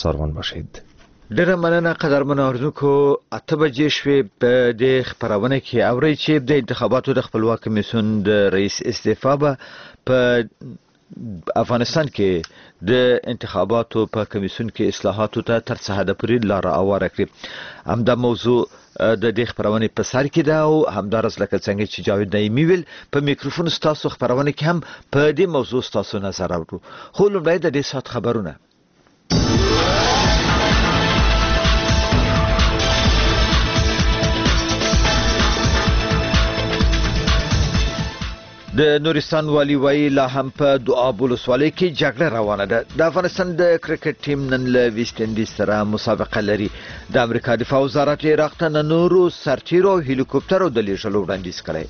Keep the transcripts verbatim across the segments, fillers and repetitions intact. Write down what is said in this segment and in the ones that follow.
سارمان باشید. ډېره مننه قدرمن اوریدونکو. اته بجې شوې په دې خبرونه کې اورئ چې د انتخاباتو د خپلواک کمیسیون د رئیس استعفا به په افغانستان کې د انتخاباتو په کمیسیون کې اصلاحاتو ته تر څه حد پورې لار هواره کړي. همدا موضوع د دې خبرونه په سر کې ده او همدارس لکه څنګه چې جاوید نعیمي ویل په میکروفون ستاسو خبرونه کې هم په دې موضوع ستاسو نظر اورو. خو لومړی د دې سات خبرونه. د نورستان والی وایي لا هم په دوعاب ولسوالۍ کې جګړه روانه ده. د افغانستان د کرکټ ټیم نن له ویسټ انډیز سره مسابقه لري. د امریکا دفاع وزارت عراق ته نورو سرتیرو او هلیکوپټرو د لیږلو وړاندیز کړی.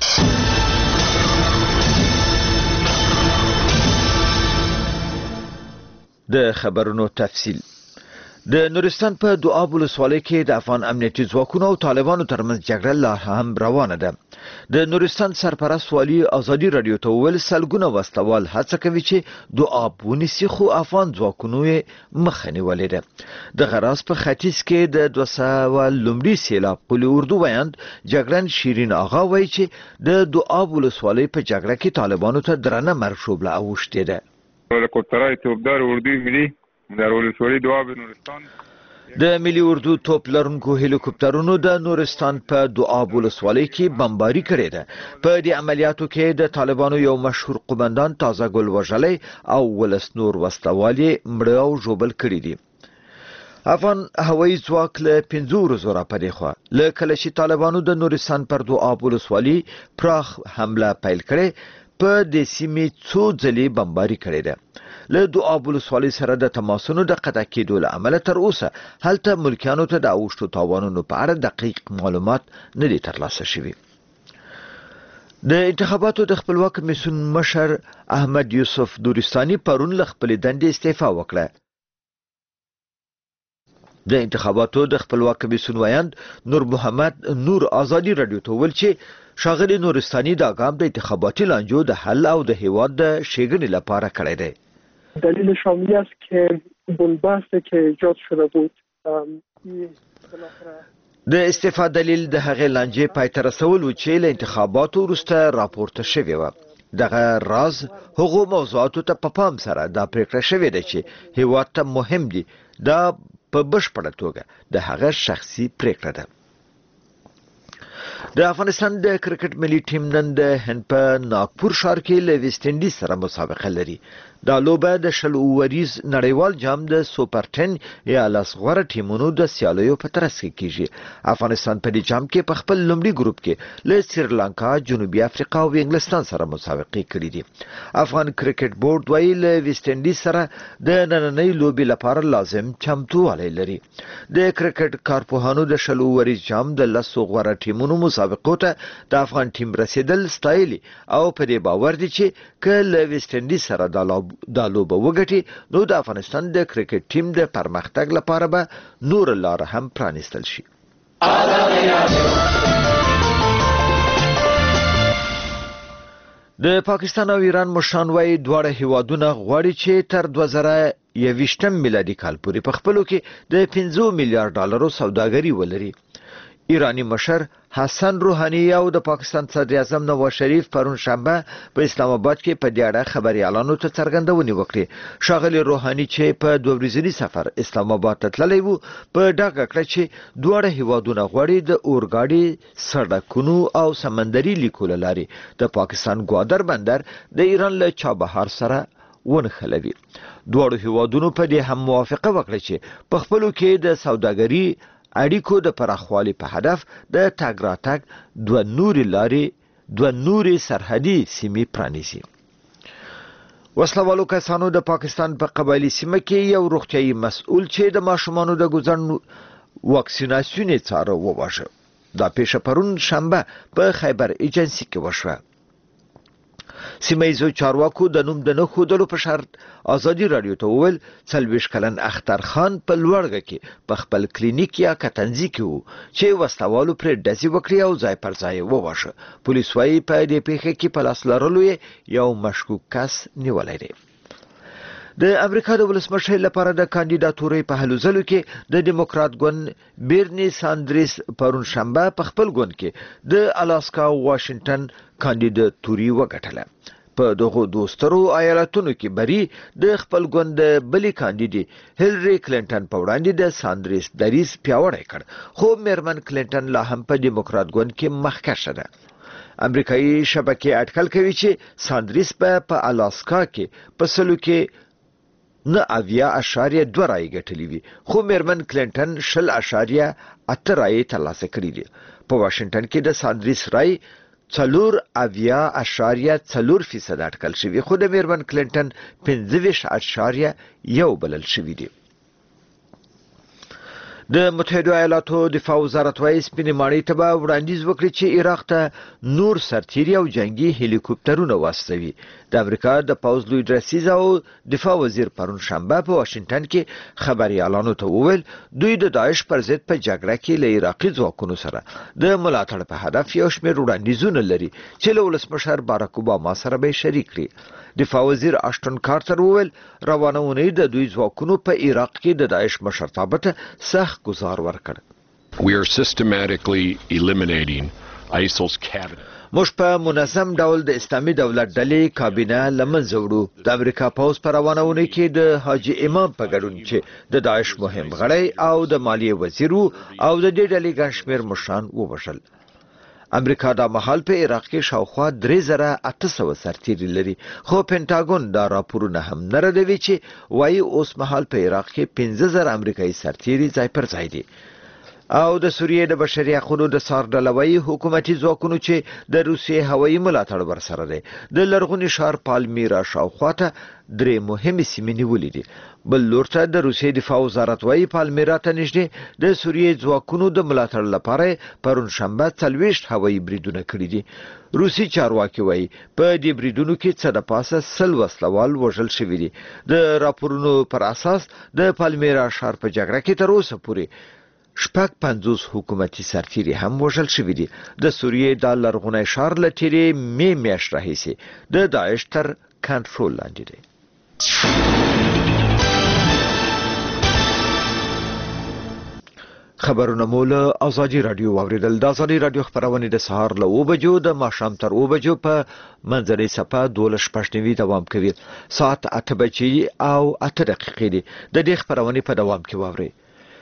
د خبرونو تفصیل. د نورستان په دوعاب ولسوالۍ کې د افغان امنیتي ځواکونو او طالبانو ترمنځ جګړه لا هم روانه ده. د نورستان سرپرست والی ازادي رادیو ته ویل سلګونه وسلوال هڅه کوي چې دوعاب ونیسي خو افغان ځواکونو یې مخه نیولې ده. د غراس په ختیځ کې د دوه سوه لومړي سیلاب قلی اردو ویاند جګړن شیرین آغا وایي چې د دوعاب ولسوالۍ په جګړه کې طالبانو ته درنه مرګ شوبله اوښتې ده. هلیکوپټرای توپدار اردو ملي د ولسوالۍ دوعاب نورستان د ملي اردو توپ لرونکو هلیکوپټرونو د نورستان په دوعاب ولسوالۍ کې بمباري کړې ده. په دې عملیاتو کې د طالبانو یو مشهور قومندان تازه ګل وژلی او ولس نور وسلوال مړه او ژوبل کړي دي. افغان هوایي ځواک له پنځو ورځو راپدې خوا له کله چې طالبانو د نورستان پر دوعاب ولسوالۍ پراخ حمله پیل کړې په دې سیمې څو ځلې بمباري کړې ده. له دوعاب ولسوالۍ سره د تماسونو د قطع کېدو له امله تر اوسه هلته ملکیانو ته د اوښتو تاوانونو په اړه دقیق معلومات نه دي ترلاسه شوي. د انتخاباتو د خپلواک کمیسیون مشر احمد یوسف دورستاني پرون له خپلې دندې استعفا وکړه. د انتخاباتو د خپلواک کمیسیون ویاند نور محمد نور ازادي رادیو ته ویل چې ښاغلي نورستاني دا ګام د انتخاباتي لانجو د حل او د هیواد د ښېګڼې لپاره کړی دی. دلیل شاملی است که بنبستی که ایجاد شده بود د استعفا دلیل د هغې لانجې پای ته رسول و چې له انتخاباتو وروسته راپورته شوې وه. دغه راز هغو موضوعاتو ته په پام سره دا پریکړه شوې ده چې هیواد ته مهم دي. دا په بشپړه توګه د هغه شخصي پریکړه ده. د افغانستان د کرکټ ملي ټیم نن د هند په ناگپور ښار کې له ویسټ انډیز سره مسابقه لري. دا لوبه د شل اووریز نړیوال جام د سوپر ټن یا لاس غوره ټیمونو د سیالیو په ترڅ کې کیږي. افغانستان په دې جام کې په خپل لومړي ګروپ کې له سریلانکا، جنوبي افریقا او انګلستان سره مسابقې کړې دي. افغان کرکټ بورډ وايي له ویسټ انډیز سره د نننۍ لوبې لپاره لازم چمتووالی لري. د کرکټ کارپوهانو د شل اووریز جام د لسو غوره ټیمونو مسابقو ته د افغان ټیم رسیدل ستایلي او په دې باور دي چې که له ویسټ انډیز سره د دا لوبه وګټي نو د افغانستان د کرکټ ټیم د پرمختګ لپاره به نور لار هم پرانیستل شي. د پاکستان او ایران مشران وايي دواړه هیوادونه غواړي چې تر دوه زره یوویشتم میلادي کال پورې په خپلو کې د پنځه میلیارډ ډالرو سوداګري ولري. ایرانی مشر حسن روحانی او د پاکستان صدر اعظم نواز شریف پرون شنبه په اسلام آباد کې په دې اړه خبريالانو ته څرګندونې وکړې. ښاغلي روحانی چې په دوه ورځني سفر اسلام آباد ته تللی وو په ډاګه کړه چې دواړه هیوادونه غواړي د اورګاډي، سړکونو او سمندري لیکو له لارې د پاکستان ګوادر بندر د ایران له چابهار سره ونښلوي. دواړو هیوادونو په دې هم موافقه وکړه چې په خپلو کې د سوداګري اړیکو د پراخوالي په هدف د تګ راتګ دوه نوري لارې دوه نوري سرحدي سیمې پرانیزي. وسلوالو کسانو د پاکستان په قبایلی سیمه کې یو روغتیايي مسؤل چې د ماشومانو د ګوزن واکسیناسیون څاره وواژه. دا پیښه پرون شنبه په خیبر ایجنسی کې وشوه. سیمایزو چارواکو د نوم د نه ښودلو په شرط ازادي رادیو ته وویل څلوېښت کلن اختر خان په لوړګه کې په خپل کلینیک یا کتنځي کې وو چې وسلوالو پرې ډزې وکړې او ځای پر ځای وواژه. پولیس وايي په دې پیښه کې په لاس لرلو یو مشکوک کس نیولی دی. د امریکا د ولسمشر لپاره د کاندیداتورۍ په هلو ځلو کې د دیموکرات ګوند بیرني ساندریس پرون شنبه په خپل ګوند کې د الاسکا او واشنگټن کاندیداتوري وګټله. په دغه دوسترو ایالتونو کې بری د خپل ګوند بلی کاندیدې هیلری کلینټن په وړاندې د ساندریس دریس پیاوړی کړ، خو میرمن کلینټن لا هم په دیموکرات ګوند کې مخکښه ده. امریکایي شبکې اټکل کوي چې ساندریس به په الاسکا کې په سلو کې نه اویا اشاریه دوه رای ګټلې وي، خو میرمن کلینټن شل اشاریه اته رای ترلاسه کړې دي. په واشنگټن کې د ساندریس رای څلور اویا اشاریه څلور فیصد اټکل شوی، خو د میرمن کلینټن پنځه ویشت اشاریه یو بلل شوی دی. د متحده ایالاتو دفاع وزارت وايي سپینې ماڼۍ ته به وړاندیز وکړي چې عراق ته نور سرتیري او جنگي هلیکوپټرونه واستوي. د امریکا د پوځ لوی درسیز او دفاع وزیر پرون شنبه په واشنگټن کې خبريالانو ته وویل دوی د داعش پر ضد په جګړه کې له عراقي ځواکونو سره د ملاتړ په هدف یو شمېر وړاندیزونه لري چې له ولسمشر باراک اوباما سره به شریک کړي. دفاع وزیر اشټون کارتر وویل روانه اونۍ د دوی ځواکونو په عراق کې د داعش مشرتابه ته سخت گزار ورکړ. We are systematically eliminating I S I L's cabinet. موږ په منظم ډول د اسلامي دولت ډلې کابینه لمنځه وړو. د امریکا پوځ په روانه اونۍ کې د حاجي امام په ګډون چې د داعش مهم غړی او د مالیې وزیر او د دې ډلې ګڼ شمېر مشران ووژل. امریکا دا مهال په عراق کې شاوخوا درې زره اته سوه سرتیري لري، خو پینټاګون دا راپورونه هم نه ردوي چې وایي اوس مهال په عراق کې پنځه زره امریکایي سرتیري ځای پر ځای دي. او د سوریې د بشري حقوقو د سار ډلوي حکومتي ځواکونو چې د روسیې هوایي ملاتړ ورسره دی د لرغوني ښار پالمیرا شاوخوا ته درې مهمې سیمې نیولې دي. بل لور ته د روسیې دفاع وزارت وايي پالمیرا ته نږدې د سوریې ځواکونو د ملاتړ لپاره پرون شنبه څلوېښت هوایي بریدونه کړي دي. روسي چارواکي وايي په دې بریدونو کې څه د پاسه سل وسلوال وژل شوي دي. د راپورونو پر اساس د پالمیرا ښار په جګړه کې تر اوسه پورې شپږ پنځوس حکومتي سرتیري هم وژل شوي دي. د سوریې د لرغونی ښار له تېرې مې میاشت راهیسې د داعش تر کنټرول لاندې دی. خبرونه مو له ازادي رادیو واوریدل. د ازادي رادیو خبرونه د سهار له اوه بجو د ماښام تر اوه بجو په منځنۍ صفحه دولس شپږ نوي دوام کوي. ساعت اته بجې او اته دقیقې دي. د دې خبرونه په دوام کې واورئ.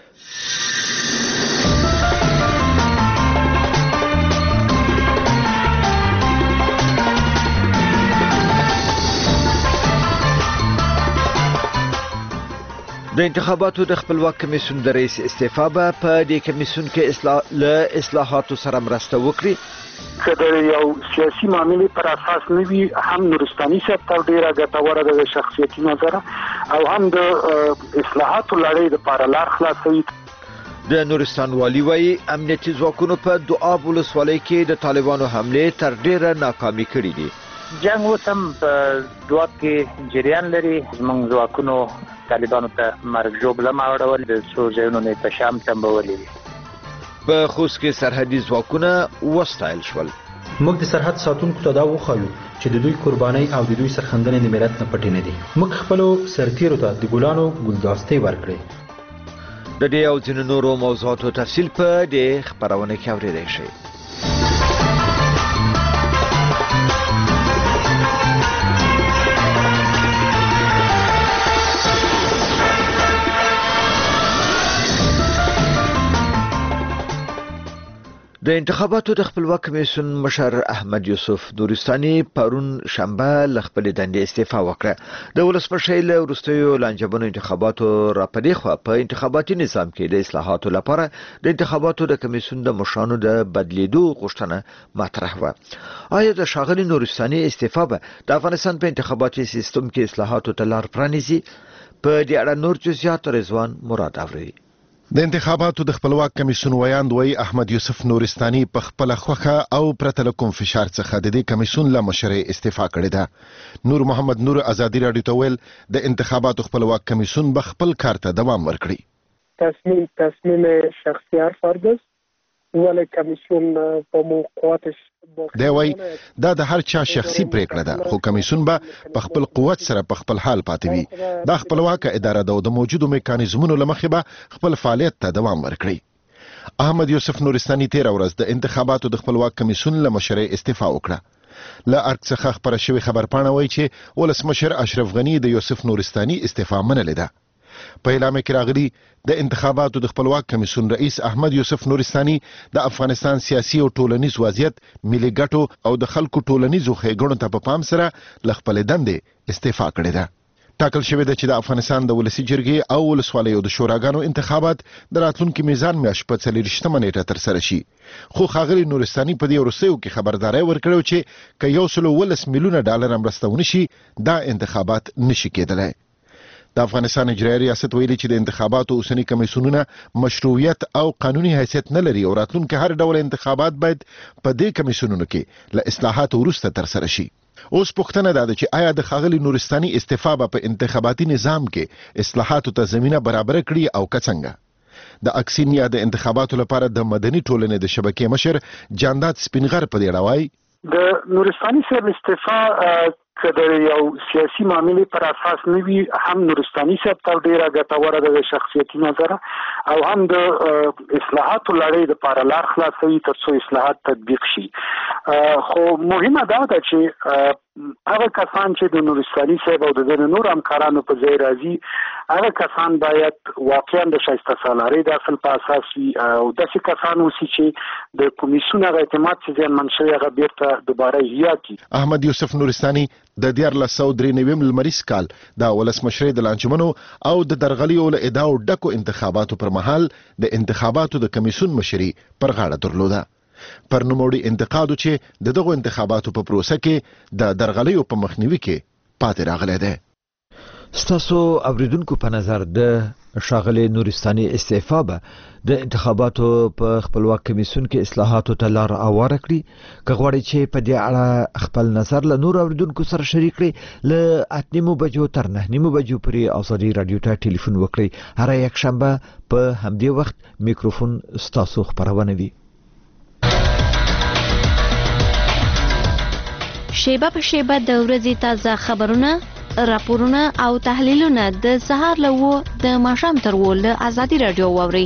د انتخاباتو د خپلواک کمیسیون د رئیس استعفا به په دې کمیسیون کې اصلاح له اصلاحاتو سره مرسته وکړي. که د یو سیاسي معاملې پر اساس نه وي، هم نورستاني صاحب ته ډېره ګټوره ده د شخصیتي نظره، او هم د اصلاحاتو لړۍ دپاره لار خلاصوي. د نورستان والي وایي امنیتي ځواکونو په دوعاب ولسوالۍ کې د طالبانو حملې تر ډېره ناکامي کړي دي. جنگ اوس هم په دوعاب کې جریان لري. زموږ ځواکونو طالبانو ته مرګ ژوبله اړول، د څو ځایونو نه په شام تنبولي دي. په خوست کې سرحدي ځواکونه وستایل شول. موږ د سرحد ساتونکو ته دا وښایو چې د دوی قربانۍ او د دوی سرښندنې د ملت نه پټې نه دي. موږ خپلو سرتیرو ته د ګلانو ګلداستې ورکړې. د دې او ځینو نورو موضوعاتو تفصیل په دې خبرونه کې اورېدای شئ. د انتخاباتو د خپلواک کمیسیون مشر احمد یوسف نورستاني پرون شنبه له خپلې دندې استعفا وکړه. د ولسمشر له وروستیو لانجمنو انتخاباتو را پدې خوا په انتخاباتي نظام کې د اصلاحاتو لپاره د انتخاباتو د کمیسیون د مشرانو د بدلیدو غوښتنه مطرح وه. آیا د ښاغلي نورستاني استعفا به د افغانستان په انتخاباتي سیستم کې اصلاحاتو ته لار پرانیزي؟ په دې اړه نور جزئیات رضوان مراد اوري. د انتخاباتو د خپلواک کمیسیون ویاند وایي احمد یوسف نورستاني په خپله خوښه او پرته له کوم فشار څخه د دې کمیسیون له مشرۍ استعفا کړې ده. نور محمد نور ازادي راډیو ته ویل د انتخاباتو خپلواک کمیسیون به خپل کار ته دوام ورکړي. تصمیم تصمیم شخصی هر فرد است ولی کمیسیون په موقعاتش دی وای دا د هر چا شخصي پریکړه ده خو کمیسیون به په خپل قوت سره په خپل حال پاتې وي دا خپلواکه اداره ده او د موجودو میکانیزمونو لمخې به خپل فعالیت ته دوام ورکړي احمد یوسف نورستاني تیر ورځ د انتخاباتو د خپلواک کمیسیون له مشرۍ استعفا وکړه له ارګ څخه خبره شوې خبرپاڼه وایي چې ولسمشر اشرف غنی د یوسف نورستاني استعفا منلې ده په اعلان کې راغلي د انتخاباتو د خپلواک کمیسیون رئیس احمد یوسف نورستاني د افغانستان سیاسي او ټولنیز وضعیت ملي ګټو او د خلکو ټولنیزو ښېګڼو ته په پام سره له خپلې دندې استعفا کړې ده ټاکل شوې ده چې د افغانستان د ولسي جرګې او ولسوالیو د شوراګانو انتخابات د راتلونکي میزان میاشت په څلېرویشتمه نیټه ترسره شي خو ښاغلي نورستاني په دې وروستیو کې خبرداری ورکړې چې که یو سل ولس میلیونه ډالر مرسته ونه شي دا انتخابات نشي کېدلی د افغانستان اجرایي ریاست ویلي چې د انتخاباتو اوسنی کمیسیونونه مشروعیت او قانوني حیثیت نه لري او راتلونکي هر ډول انتخابات باید په دې کمیسیونونو کې له اصلاحاتو وروسته ترسره شي اوس پوښتنه ده چې آیا د ښاغلي نورستاني استعفا به په انتخاباتي نظام کې اصلاحاتو ته زمینه برابره کړي او که څنګه د اکسین یا د انتخاباتو لپاره د مدني ټولنې د شبکې مشر جانداد سپینغر په دې اړه وایي د نورستاني صاحب استعفا که د یو سیاسي معاملې پر اساس نه وي هم نورستاني صاحب ته ډېره ګټوره ده د شخصیتي نظره او هم د اصلاحاتو لړۍ دپاره لار خلاصوي تر څو اصلاحات تطبیق شي خو مهمه دا ده چې هغه کسان چې د نورستاني صاحب او د ځینو نور همکارانو په ځای راځي هغه کسان باید واقعا د شایسته سالارۍ د اصل په اساس وي او داسې کسان اوسي چې د کمیسیون هغه اعتماد چې زیانمن شوی هغه بیرته دوباره احیا کړي احمد یوسف نورستاني د دیارلس سوه درې نوي لمریز کال د ولسمشرۍ د لانجمنو او د درغلیو له ادعاو ډکو انتخاباتو پر مهال د انتخاباتو د کمیسیون مشري پر غاړه درلوده پر نوموړي انتقادو چې د دغو انتخاباتو په پروسه کې د درغلیو په مخنیوي کې پاتې راغلی دی ستاسو اوریدونکو په نظر د ښاغلي نورستاني استعفا به د انتخاباتو په خپلواک کمیسیون کې اصلاحاتو ته لار هواره کړي که غواړئ چې په دې اړه خپل نظر له نور اوریدونکو سره شریک کړئ له اته نیمو بجو تر نه نیمو بجو پورې ازادي رادیو ته ټلیفون وکړئ هر یک شنبه په همدې وخت میکروفون ستاسو خبرونه وي شیبه په شیبه د ورځې تازه خبرونه راپورونه او تحلیلونه د سهار له و د ماښام تر و له ازادي رادیو واوري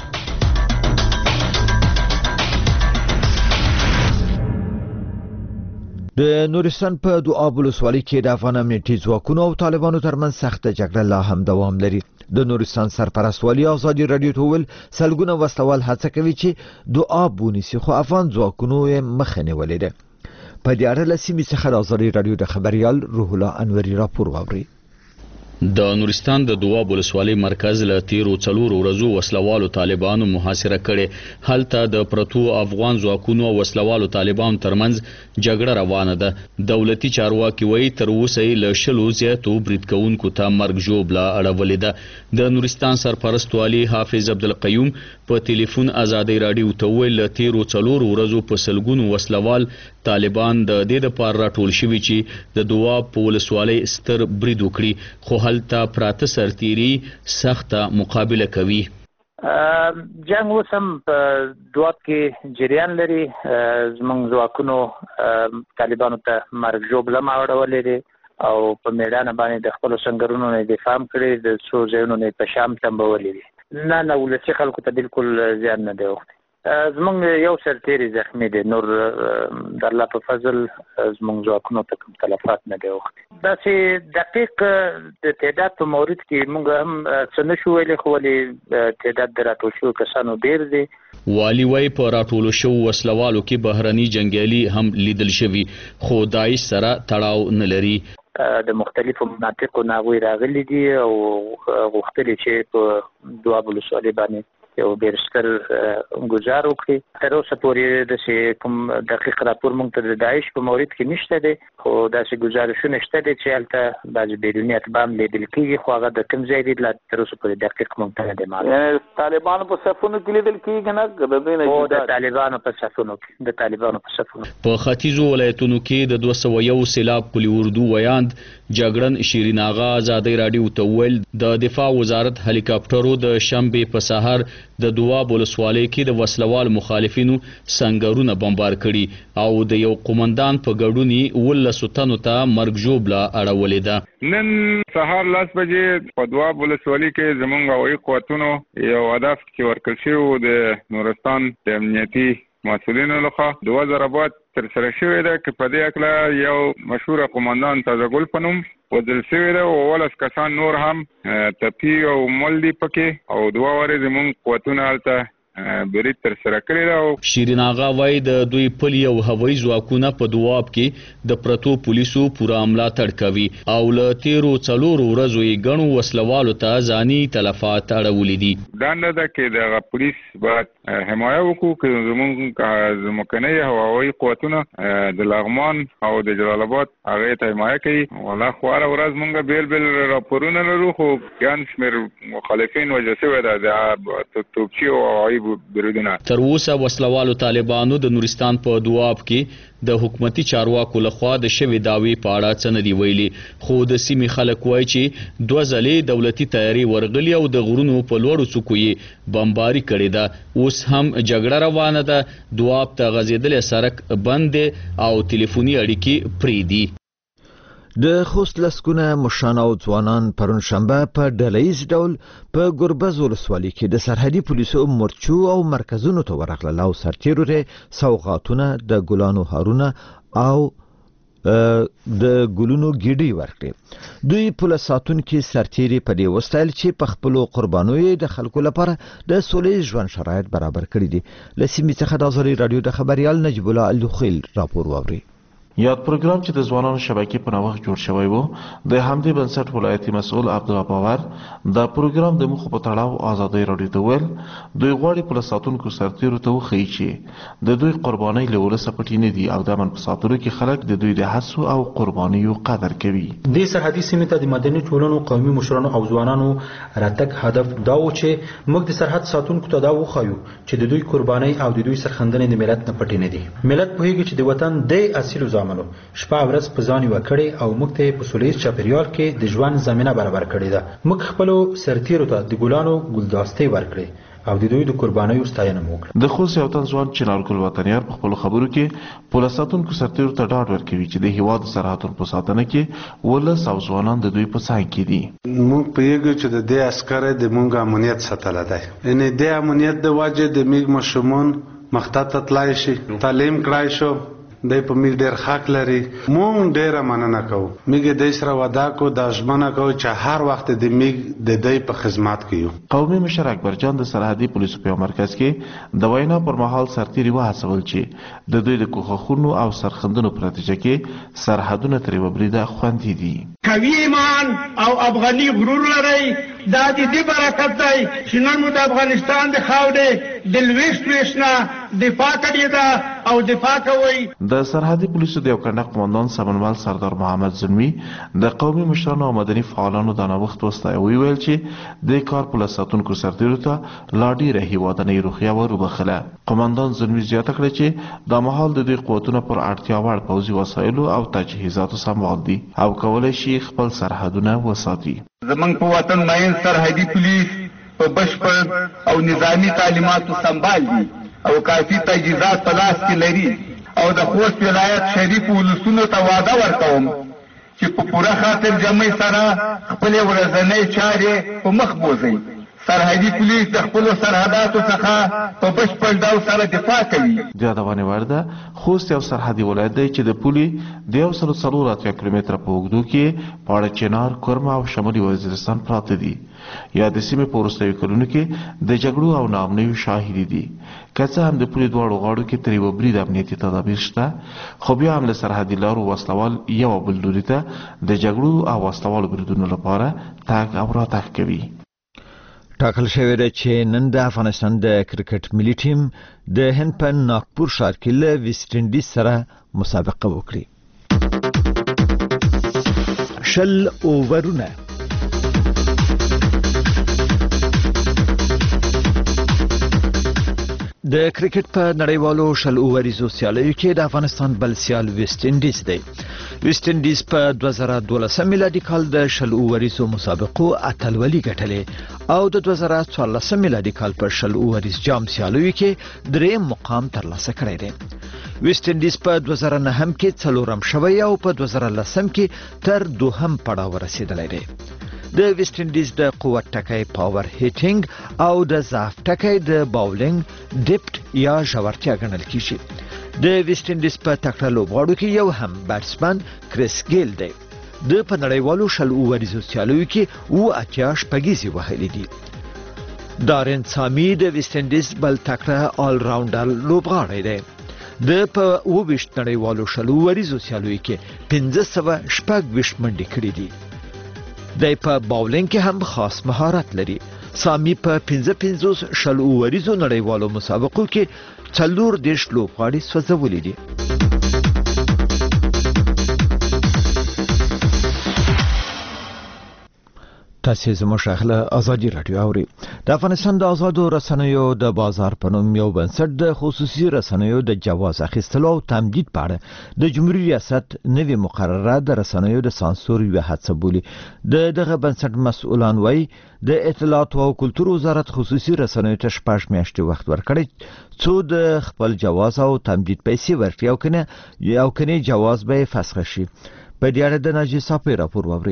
د نورستان په دواب ولسوالۍ کې د افغان امنیتي ځواکونو او طالبانو ترمنځ سخته جګړه لا هم دوام لري د نورستان سرپرست والي ازادي رادیو ته ویل سلګونه وسلوال هڅه کوي چې دواب ونیسي خو افغان ځواکونو یې مخه نیولې ده په دې اړه له سیمې څخه د ازادي رادیو د خبريال روح الله انوري راپور واوري د نورستان د دواب ولسوالۍ مرکز له تیرو څلورو ورځو وسلوالو طالبانو محاصره کړي هلته د پرتو افغان ځواکونو او وسلوالو طالبانو ترمنځ جګړه روانه ده دولتي چارواکي وایي تر اوسه له شلو زیاتو برید کوونکو ته مرګ ژوبله اړولې ده د نورستان سرپرست والي حافظ عبدالقیوم په ټلیفون ازادي رادیو ته ویل له تیرو څلورو ورځو په سلګونو وسلوال طالبان د دې لپاره راټول شوي چې د دواب په ولسوالۍ ستر برید وکړي خو هلته پراته سرتیري سخته مقابله کوي جنگ اوس هم په دواب کې جریان لري زموږ ځواکونو طالبانو ته مرګ ژوبله اړولې دي او په میدان باندې د خپلو سنګرونو نه دفاع کړې د څو ځایونو نه په شام تنبولې دي نه نه ولسي خلکو ته بالکل زیان نه دی اوښتی زمونږ یو سرتیری زخمی دی نور د الله په فضل زمونږ ځواکونو ته کوم تلفات نه دی اوښتي داسې دقیق د تعداد په مورد کې موږ هم څه نشو ویلی خو ولې تعداد د راټول شوو کسانو ډېر دی والي وایي په راټولو شوو وسلوالو کې بهرني جنګیالي هم لیدل شوي خو داعش سره تړاو نه لري د مختلفو مناطقو نه هغوی راغلي دي او غوښتلي چې په دواب ولسوالۍ باندې یو ډېر ستر ګزار وکړي تر اوسه پورې داسې کوم دقیق راپور موږ ته د داعش په مورد کې نشته دی خو داسې ګزارشونه شته دی چې هلته بعضې بیروني اتباع هم لیدل کېږي خو هغه د کوم ځای دي لا تر اوسه پورې دقیق موږ ته نه دی معلوم یعنې طالبانو په صفونو کې لیدل کېږي نه هو د طالبانو په صفونو کې د طالبانو په صفونو په ختیځو ولایتونو کې د دوه سوه یو سېلاب پلي اردو ویاند جګړن شیرین آغا ازادۍ راډیو ته وویل د دفاع وزارت هلیکاپټرو د شنبې په سهار د دواب ولسوالۍ کې د وسلوال مخالفینو سنگرونه بمبار کړي او د یو قومندان په ګډونی ولسو تنو ته مرګ ژوبله اړولې ده. نن سهار لاس بجې په دواب ولسوالۍ کې زمونږ هوایي قوتونو یو هدف چې ورکړل شوی د نورستان د امنیتي مسؤلینو لخوا دوه ضربات ترسره شوې ده چې په دې هکله یو مشهوره قومندان تازهګل په نوم وژل شوی ده او اوولس کسان نور هم تپي او مل دي پکې او دوه وارې زمونږ قوتونه هلته برید ترسره کړی ده. شیرین آغا وایي د دوی پلي او هوایي ځواکونه په دواب کې د پرتو پولیسو پوره ملاتړ کوي او له تیرو څلورو ورځو یې ګڼو وسلوالو ته ځاني تلفات اړولي دي. دنده ده چې دغه پولیس باید حمایه وکړو چې زموږ ځمکنۍ هوایي قوتونه د لغمان او د جلال آباد هغې ته حمایه کوي. والله خو هره ورځ موږ بیل بیل راپورونه لرو خو ګڼ شمېر مخالفین وژل شوي ده د توپچي او هوایي بریدونه. تر اوسه وسلوالو طالبانو د نورستان په دواب کې د حکومتي چارواکو لخوا د شوې دعوې په اړه څه نه دي ویلي، خو د سیمې خلک وایي چې دوه ځلې دولتي تیارې ورغلي او د غرونو په لوړو څوکو یې بمباري کړې ده. اوس هم جګړه روانه ده، دواب ته غځېدلی سړک بند دی او ټلیفوني اړیکې پرې دي. د خوست لسکونه مشان او ځوانان پرون شنبه په ډلهیز ډول په ګربز ولسوالۍ کې د سرحدي پولیسو مرچو او مرکزونو ته ورغلل او سرتیرو ته سوغاتونه د ګلانو هارونه او د ګلونو ګیډي ورکړي. دوی پولیس ساتونکي سرتیري په دې وستایل چې په خپلو قربانیو د خلکو لپاره د سولې ژوند شرایط برابر کړي دي. له سیمې څخه د ازادي راډیو د خبريال نجیب الله الخیل راپور واوري. یاد پروګرام چې د ځوانانو شبکې په نوښت جوړ شوی و، د همدې بنسټ ولایتي مسؤل عبدالله باور دا پروګرام د مخ په تړاو ازادي راډیو ته ویل دوی غواړي پولیس ساتونکو سرتیرو ته وښیي چې د دوی قربانۍ له ولسه پټې نه دي او د امن په ساتلو کې خلک د دوی د هڅو او قربانیو قدر کوي. د سرحدي سیمې ته د مدني ټولنو قومي مشرانو او ځوانانو راتګ هدف دا و چې موږ د سرحد ساتونکو ته دا وښیو چې د دوی قربانۍ او د دوی سرښندنې د ملت نه پټې نه دي. ملت پوهیږي چې د وطن د اصلي ځامنو شپه ورځ په ځان وکړي او موږ ته په سولې چاپیریال کې د ژوند زمينه برابر کړې ده. موږ خپل سرتیرو ته د ګلانو ګلداستې ورکړي او د دوی د قربانیو ستاینه وکړه. د خوست یو تن ځوان چنارګل وطنیار په خپل خبرو کې پولیس ساتونکو سرتیرو ته ډاډ ورکوي چې د هیواد سرحدونو په ساتنه کې ولس او ځوانان د دوی په څنګ کې دي. موږ پوهیږو چې د دې عسکر د موږ امنیت ساتل دی، ان د امنیت د واجب د میګ مشمون مختات تلای شي تعلیم کړای شو دای په میګ ډیر حق لري. مونږ ډیر مننه کوو، میګ د سره ودا کو د ژمنه کوو چې هر وخت د میګ د دای په خدمت کوي. قومي مشر اکبر جان د سرحدي پولیسو په مرکز کې د وینا پر مهال سرتیري وهڅول چې د دوی د کوښښونو او سرښندنو په نتیجه کې سرحدونه ترې وبریده خوندي دي. قوي ایمان او افغاني غرور لري، دا د دې برکت دی چې نن مو د افغانستان د خاورې د لويشت ویشنا دفاع کړې ده او دفاع کوي. د سرحدي پولیسو د یو کنډک قومندان سمنوال سردار محمد زلمی د قومي مشرانو او مدني فعالانو د نوښت وستایي ویل چې د کار پولیس ساتونکو سرتیرو ته لا ډیره هیوادنۍ روحیه وربخله. قومندان زلمی زیاته کړه چې د مهال د دوی قوتونه پر اړتیا وړ پوځي وسایلو او تجهیزاتو سمبال دي او کولای شي خپل سرحدونه وساتي. زمونږ په وطن ماین سرحدي پولیس په بشپړ او نظامی تعلیماتو سمبال دي او کافي تجهیزات په لاس کې لري او د خوست ولایت شریف ولسونو ته وعده ورکوم چې په پوره خاطر جمعي سره خپل ورځنۍ چارې په مخ بوځي. سرحدي پولیس د خپل سرحداتو څخه په بشپړ ډول سره دفاع کوي. د یادونې وړ ده خوست یو سرحدي ولایت دی چې د پولي د یو سل څلور اتیا کیلومتره په اوږدو کې پاړه چنار، کرما او شمالي وزیرستان پراته دي. یا د سیمې په وروستیو کلونو کې د جګړو او ناامنیو شاهدي دي. که څه هم د پولي دواړو غاړو کې ترې وبرید امنیتي تدابیر شته، خو بیا هم له سرحدي لارو وسلوال یو بل لوري ته د جګړو او وسلوالو بریدونو لپاره تګ او راتګ کوي. ټاکل شوی دی چې نن د افغانستان د کرکټ ملي ټیم د هند په ناګپور ښار کې له ویسټ انډیز سره مسابقه وکړي. شل اوورونه د کرکټ په نړیوالو شل اووریزو سیالیو کې د افغانستان بل سیال ویسټ انډیز دی. ویسټ انډیز په دوه زره دولسم میلادي کال د شل اووریزو مسابقو اتلولي ګټلې او د دوه زره څوارلسم میلادي کال په شل اووریز جام سیالیو کې دریم مقام ترلاسه کړی دی. ویسټ انډیز په دوه زره نهم کې څلورم شوی او په دوه زره لسم کې تر دوهم پړاو رسیدلی دی. د ویسټ انډیز د قوت ټکی پاور هیټینګ او د ضعف ټکی د باولینګ ډیپټ یا ژورتیا ګڼل کیږي. د ویسټ انډیز په تکړه لوبغاړو کې یو هم بیټسمن کریس ګیل دی. د په نړیوالو شل اووریزو سیالیو کې اوه اتیا شپږیزې وهلې دي. دارین سامي د ویسټ انډیز بل تکړه آل راونډر لوبغاړی دی. د په اوه ویشت نړیوالو شل اووریزو سیالیو کې پنځه سوه شپږ ویشت منډې کړې دي. دی په باولینګ کې هم خاص مهارت لري. سامي په پنځه پنځوس شل اووریزو نړیوالو مسابقو کې څلور دېرش لوبغاړي سوځولي دي. تاسو زموږ شاخله ازادي رادیو اوري. د افغانستان د آزادو رسنیو د بازار په نوم یو بنسټ د خصوصي رسنیو د جواز اخیستلو او تمدید په اړه د جمهوریت ریاست نوې مقرره د رسنیو د سانسور یوه هڅه بولي. د دغه بنسټ مسؤلان وایي د اطلاعات او کلتور وزارت خصوصي رسنیو ته شپږ میاشتې وخت ورکړی څو د خپل جواز او تمدید پیسې ورکړي او کنه یو کنه جواز به فسخ شي. په دې اړه د ناجی صافي راپور ووري.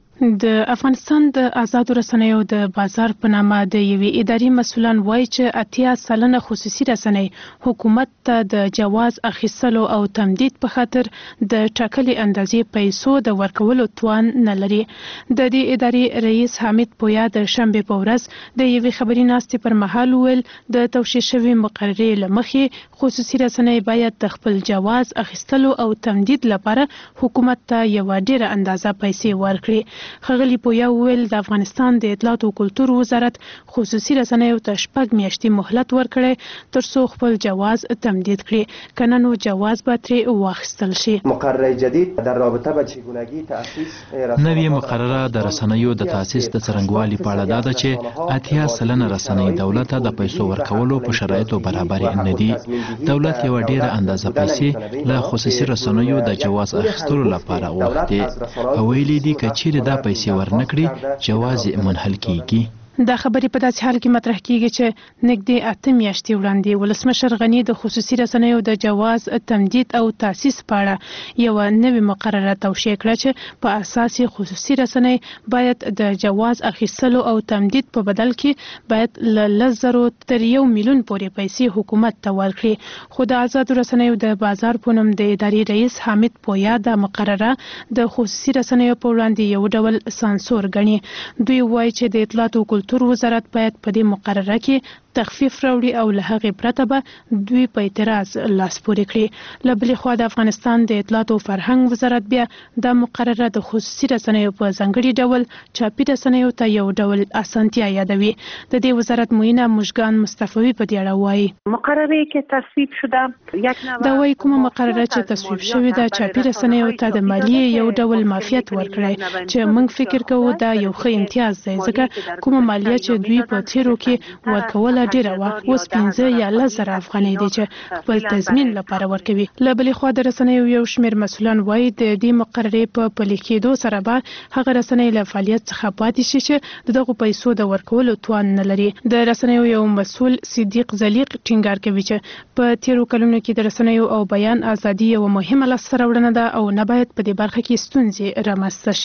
د افغانستان د آزادو رسنیو د بازار په نامه د یوې ادارې مسؤلان وایي چې اتیا سلنه خصوصي رسنۍ حکومت ته د جواز اخیستلو او تمدید په خاطر د ټاکلې اندازې پیسو د ورکولو توان نه لري. د دې ادارې رئیس حامد پویا د شنبې په ورځ د یوې خبري ناستې پر مهال ویل د توشیح شوې مقررې له مخې خصوصي رسنۍ باید د خپل جواز اخیستلو او تمدید لپاره حکومت ته یوه ډیره اندازه پیسې ورکړي. ښاغلي پویا وویل د افغانستان د اطلاعات او کلتور وزارت خصوصي رسنیو ته شپږ میاشتې مهلت ورکړی ترڅو خپل جواز تمدید کړي، کنه نو جواز به ترې واخیستل شي. مقرره جدید در رابطه با چگونگی تأسیس نوې مقرره د رسنیو د تاسیس د څرنګوالي په اړه ده چې اتیا سلنه رسنۍ دولت ته د پیسو ورکولو په شرایطو برابر نه دي. دولت یو ډیره اندازه پیسې له خصوصي رسنیو د جواز اخیستلو لپاره وغوښتي او ویلي دي چې چیرې دا پیسې ورنکړي جواز منحل کیږي. دا خبرې په داسې حال کې مطرح کیږي چې نږدې اته میاشتې وړاندې ولسمشر غني د خصوصي رسنیو د جواز تمدید او تاسیس په اړه یوه نوې مقرره توشیح کړه چې په اساس خصوصي رسنۍ باید د جواز اخیستلو او تمدید په بدل کې باید له لس زرو تر یو میلیون پورې پیسې حکومت ته ورکړي. خو د آزادو رسنیو د بازار په نوم د ادارې رئیس حامد پویا دا مقرره د خصوصي رسنیو په وړاندې یو ډول سانسور ګڼي. دوی وایي چې د اطلاعات او کلتور وزارت باید په دې مقرره کې تخفیف راوړي او له هغې پرته به دوی په اعتراض لاس پورې کړي. له بلې خوا د افغانستان د اطلاعات او فرهنګ وزارت بیا دا مقرره د خصوصي رسنیو په ځانګړي ډول چاپي رسنیو ته یو ډول اسانتیا یادوي. د دې وزارت معینه مشگان مصطفی په دې اړه وایي مقرره کې تصویب شده یک نوع دا وایي کومه مقرره چې تصویب شوې ده چاپي رسنیو ته د مالیې یو ډول معافیت ورکړی چې موږ فکر کوو دا یو ښه امتیاز دی ځکه کومه مالیه چې دوی په تیرو کې ورکوله ډیره وه اوس پنځه یا لس زره افغانۍ دي چې خپل تضمین لپاره ورکوي. له بلې خوا د رسنیو یو شمېر مسؤلان وایي د دې مقررې په پلي کېدو سره به هغه رسنۍ له فعالیت څخه پاتې شي چې د دغو پیسو د ورکولو توان نه لري. د رسنیو یو مسؤل صدیق زلیق ټینګار کوي چې په تیرو کلونو کې د رسنیو او بیان ازادي یو مهمه لاسته راوړنه ده او نه باید په دې برخه کې ستونزې رامنځته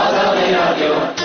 شي.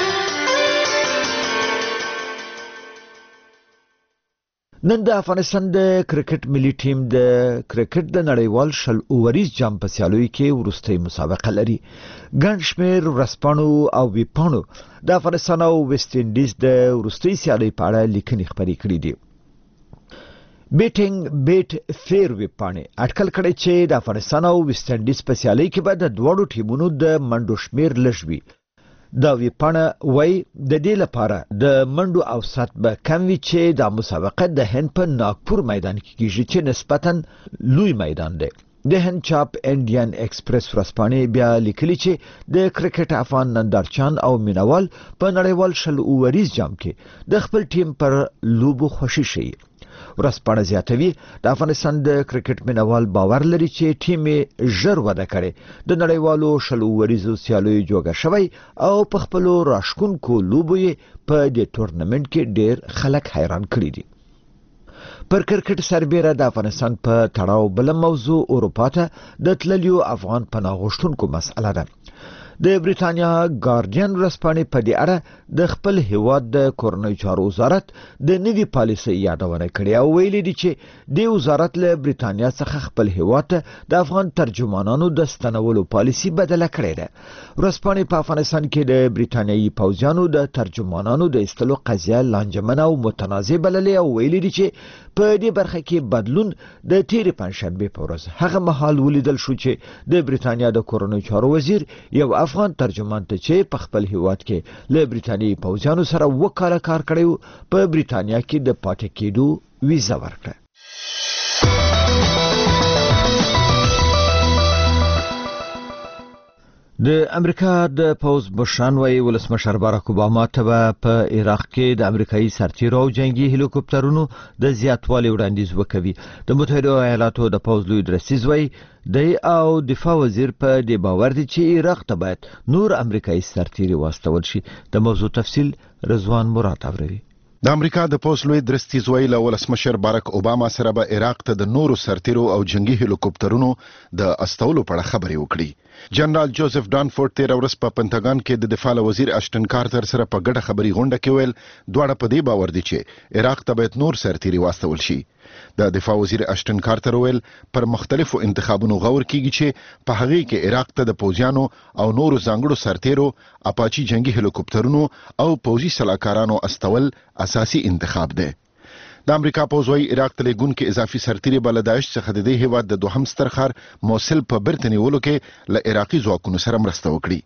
نن د افغانستان د کرکټ ملي ټیم د کرکټ د نړیوال شل اووریز جام په سیالیو کې وروستۍ مسابقه لري. ګڼ شمېر ورځپاڼو او ویبپاڼو د افغانستان او ویسټ انډیز د وروستۍ سیالۍ په اړه لیکنې خپرې کړې دي. بیټینګ بیټ فیر ویبپاڼې اټکل کړی چې د افغانستان او ویسټ انډیز په سیالۍ کې به د دواړو ټیمونو د منډو شمېر لږ وي. دا ویبپاڼه وایي د دې لپاره د منډو اوسط به کم وي چې دا مسابقه د هند په ناگپور میدان کې کیږي چې نسبتا لوی میدان دی. د هند چاپ انډین ایکسپریس ورځپاڼې بیا لیکلي چې د کرکټ افغان نندارچیان او مینوال په نړیوال شل اووریز جام کې د خپل ټیم پر لوبو خوشي شي. ورځپاڼه زیاتوي د افغانستان د کرکټ مینوال باور لري چې ټیم یې ژر وده کړې د نړیوالو شلو وریزو سیالیو جوړه شوی او په خپلو راشکونکو لوبو یې په دې ټورنمنت کې ډېر خلک حیران کړي دي. پر کرکټ سربېره د افغانستان په تړاو بل موضوع اروپا ته د تللیو افغان پناه غوښتونکو مسأله ده. د بریټانیا ګارډین ورځپاڼې په دې اړه د خپل هیواد د کورنۍ چارو وزارت د نوي پالیسۍ یادونه کړې او ویلي دي چې د وزارت له بریټانیا څخه خپل هیواد ته د افغان ترجمانانو د ستنولو پالیسي بدله کړې ده. ورځپاڼې په افغانستان کې د بریټانیایي پوځیانو د ترجمانانو د ایستلو قضیه لانجمنه او متنازع بللې او ویلي دي چې په دې برخه کې بدلون د تیرې پنځشنبې په ورځ هغه مهال ولیدل شو چې د بریټانیا د کورنۍ چارو وزیر یو افغان ترجمان ته چې په خپل هیواد کې له بریټانیایي پوځیانو سره وکاله کار کړی په بریټانیا کې د پاتې کېدو ویزا ورکړه. د امریکا د پوز مشران وایي ولسمشر باراک اوباما ته په عراق کې د امریکایي سرتیرو او جنگي هلیکوپټرونو د زیاتوالي وړاندیز وکوي. د متحده ایالاتو د پوز لوی درسیز وایي د او دفاع وزیر په دې باور دي چې عراق ته باید نور امریکایي سرتیري واستول شي. د موضوع تفصیل رضوان مراد اوروي. د امریکا د پوز لوی درستیز ویل ولسمشر باراک اوباما سره به عراق ته د نورو سرتیرو او جنگي هلیکوپټرونو د استولو په اړه خبرې وکړي. جنرال جوزف ډانفورد تیر ورځ په پنټاګان کې د دفاع وزیر اشټن کارتر سره په ګډه خبري غونډه کې ویل دواړه په دې باور دي چې عراق ته باید نور سرتیري واستول شي. د دفاع وزیر اشټن کارتر ویل پر مختلفو انتخابونو غور کیږي چې په هغه کې عراق ته د پوځیانو او نورو ځانګړو سرتیرو اپاچي جنگي هلیکوپټرونو او پوځي سلاکارانو استول اساسي انتخاب دی. د امریکا پوځوي عراق ته لګون کې اضافي سرتیري بل داعش څخه د دې هیواد د دوهم ستر ښار موصل په برتنی ولو کې له عراقي ځواکونو سره مرسته وکړي.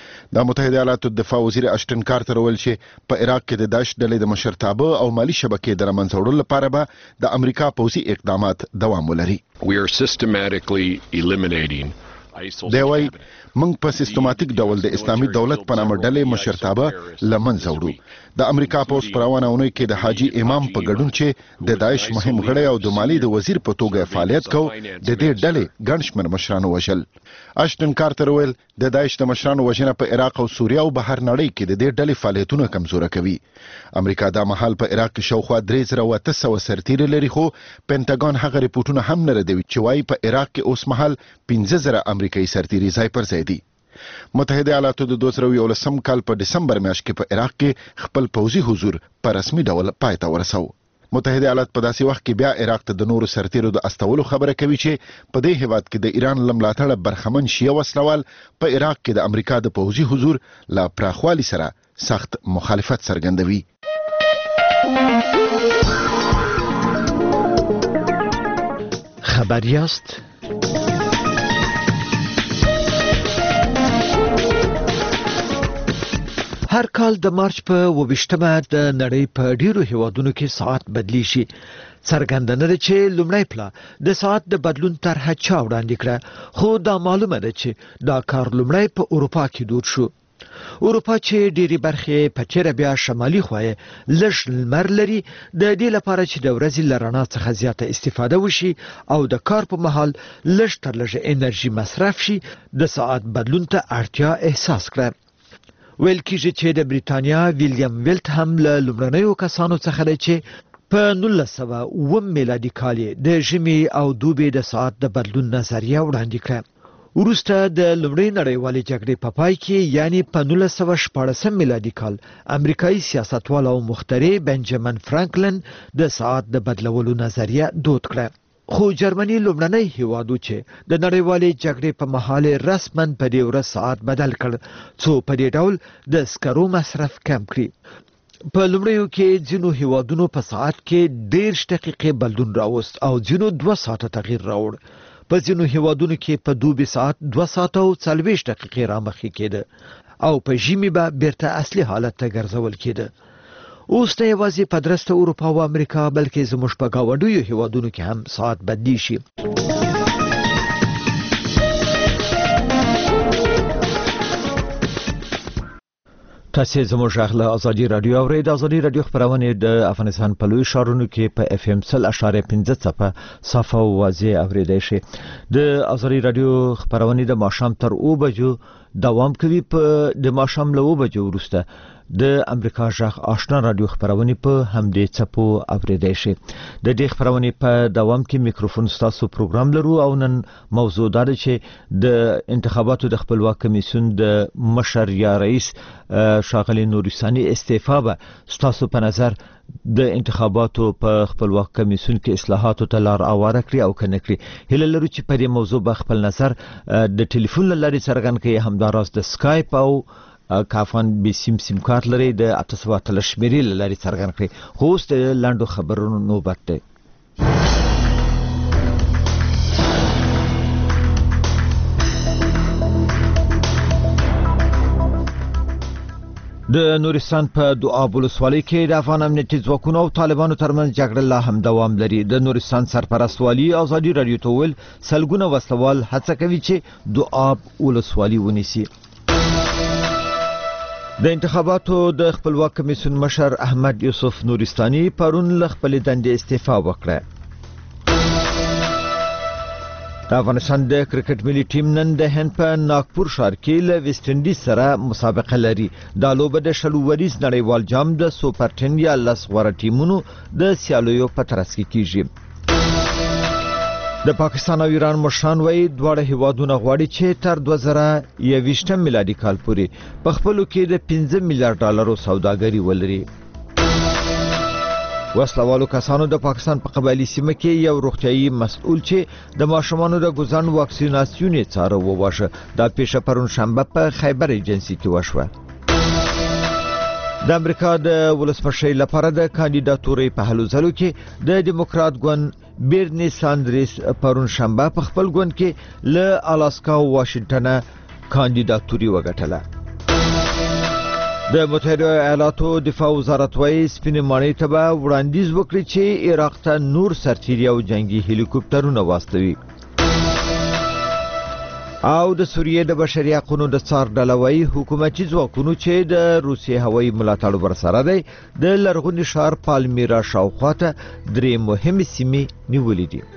د متحده ایالاتو دفاع وزیر اشټن کارتر ویل چې په عراق کې د داعش ډلې د مشرتابه او مالی شبکې د رامنځته وړلو لپاره به د امریکا پوځي اقدامات دوام ولري. We are systematically eliminating دی وای موږ په سیستماتیک ډول د اسلامي دولت په نامه ډلې مشرتابه لمنځه وړو. د امریکا پوز پروانهونه کې د حاجی امام په ګډون چې د داعش مهم غړی او د مالی د وزیر په توګه فعالیت کو د دې ډلې ګڼشمن مشرانو وشل. اشټن کارتر ویل د داعش د مشرانو وژنه په عراق او سوریه او بهر نړۍ کې د دې ډلې فعالیتونه کمزوره کوي. امریکا دا مهال په عراق کې شاوخوا درې زره او اته سوه سرتیري لري خو پنټاګان هغه ریپورتونه هم نه ردوي چې وايي په عراق کې اوس مهال پنځه زره امریکایي سرتیري ځای پر ځای دي. متحده ایالاتو د دوه زره یولسم کال په دسمبر میاشت کې په عراق کې خپل پوځي حضور په رسمي ډول پای ته ورسو. متحده ایالات په داسې وخت کې بیا عراق ته د نورو سرتیرو د استولو خبره کوي چې په دې هیواد کې د ایران لملاتړ برخمن شیعه وسلوال په عراق کې د امریکا د پوځي حضور لا پراخوالي سره سخت مخالفت څرګندوي. خبر یاست هر کال د مارچ په وبشتمه د نړۍ په ډیرو هیوادونو کې ساعت بدلی شي. څرګندونه ده چې لومړی پلا د ساعت د بدلون طرحه چا وړاندې کړه خو دا معلومه ده چې دا کار لومړی په اروپا کې دود شو. اروپا چې ډیری برخې په چیرې بیا شمالي خوایې لږ لمر لري د دې لپاره چې د ورځې له رڼا څخه زیاته استفاده وشي او د کار په مهال لږ تر لږه انرژي مصرف شي د ساعت بدلون ته اړتیا احساس کړه. ویل کېږي چې د بریټانیا ویلیام ویلټ هم له لومړنیو کسانو څخه دی چې په نولس سوه اووم میلادي کال د ژمي او دوبي د ساعت د بدلون نظریه وړاندې کړه. وروسته د لومړۍ نړیوالې جګړې په پای کې یعنی په نولس سوه شپاړسم میلادي کال امریکایي سیاستوال او مخترع بنجامین فرانکلن د ساعت د بدلولو نظریه دود کړه. خو جرمني لومړنی هیوادو چې د نړیوالې جګړې په مهال رسماً په دې ورځ ساعت بدل کړ څو په دې ډول د سکرو مصرف کم کړي. په لومړیو کې ځینو هیوادونو په ساعت کې ډېر دقیقې بدلون راوست او ځینو دوه ساعته تغییر راوړ. په ځینو هیوادونو کې په دوبي ساعت دوه ساعته او څلوېښت دقیقې رامخکې کېده او په ژمي به بیرته اصلي حالت ته ګرځول کېده. اوس نه یوازې په درسته اروپا او امریکا بلکې زموږ په ګاونډیو هیوادونو کې هم ساعت بدلی شي. تاسو زموږ غږ له ازادي رادیو اورئ. د ازادي رادیو خبرونه د افغانستان په لوی ښارونو کې په اف ام سل اشاره پنځه څپه صافه او واضح اوریدای شي. د ازادي رادیو خبرونه د ماښام تر او بجو دوام کوي. په د ماښام له او بجو وروسته د امریکا غږ آشنا رادیو خبرونه په همدې څپو اوریدای شي. د دې خبرونه په دوام کې میکروفون ستاسو پروګرام لرو او نن موضوع دا ده چې د انتخاباتو د خپلواک کمیسیون د مشر یا رئیس شاغلی نورستاني استعفا به ستاسو په نظر د انتخاباتو په خپلواک کمیسیون کې اصلاحاتو ته لار اواره کړی او کنه کړی. هله لرو چې په دې موضوع به خپل نظر د ټلیفون لارې څرګند کړي. همداراز د سکایپ او کافان به سیم سیم کارت لري د اته تل شمیرې لارې څرګند کړي. خو اوس د لاندو خبرونو نوبت ده. د نورستان په دوعاب ولسوالۍ کې د افغان امنیتي ځواکونو او طالبانو ترمنځ جګړه لا هم دوام لري. د نورستان سرپرست والي ازادي رادیو ته ویل سلګونه وسلوال هڅه کوي چې دوعاب ولسوالۍ ونیسي. د انتخاباتو د خپلواک کمیسیون مشر احمد یوسف نورستاني پرون له خپل دندې استعفا وکړه. د افغانستان د کرکټ ملي ټیم نن د هند په ناگپور ښار کې له ویسټ انډیز سره مسابقه لري. دا لوبه د شلو وریز نړیوال جام د سوپر ټین یا لس غوره ټیمونو د سیالیو په ترڅ کې کیږي. د پاکستان او ایران مشران وایي دواړه هیوادونه غواړي چې تر دوه زره یوویشتم میلادي کال پورې په خپلو کې د پنځه میلیارډ ډالرو سوداګري ولري. وسلوالو کسانو د پاکستان په قبایلی سیمه کې یو روغتیايي مسؤل چې د ماشومانو د ګوزن واکسیناسیون یې څاره وواژه. دا پیښه پرون شنبه په خیبر ایجنسی کې وشوه. د امریکا د ولسمشر لپاره د کاندیداتوري په هلو ځلو کې د دیموکرات ګوند بیرنی ساندرز پرون شنبه په خپل ګوند کې له الاسکا او واشنگټن کاندیداتوري وګټله. د متحده ایالاتو دفاع وزارت وايي سپینې ماڼۍ ته به وړاندیز وکړي چې عراق ته نور سرتیري او جنگي هلیکوپټرونه واستوي. او د سوریې د بشري حقوقو د څار ډله وايي حکومتي ځواکونو چې د روسیې هوایي ملاتړ ورسره دی د لرغوني ښار پالمیرا شاوخوا ته درې مهمې سیمې نیولې دي.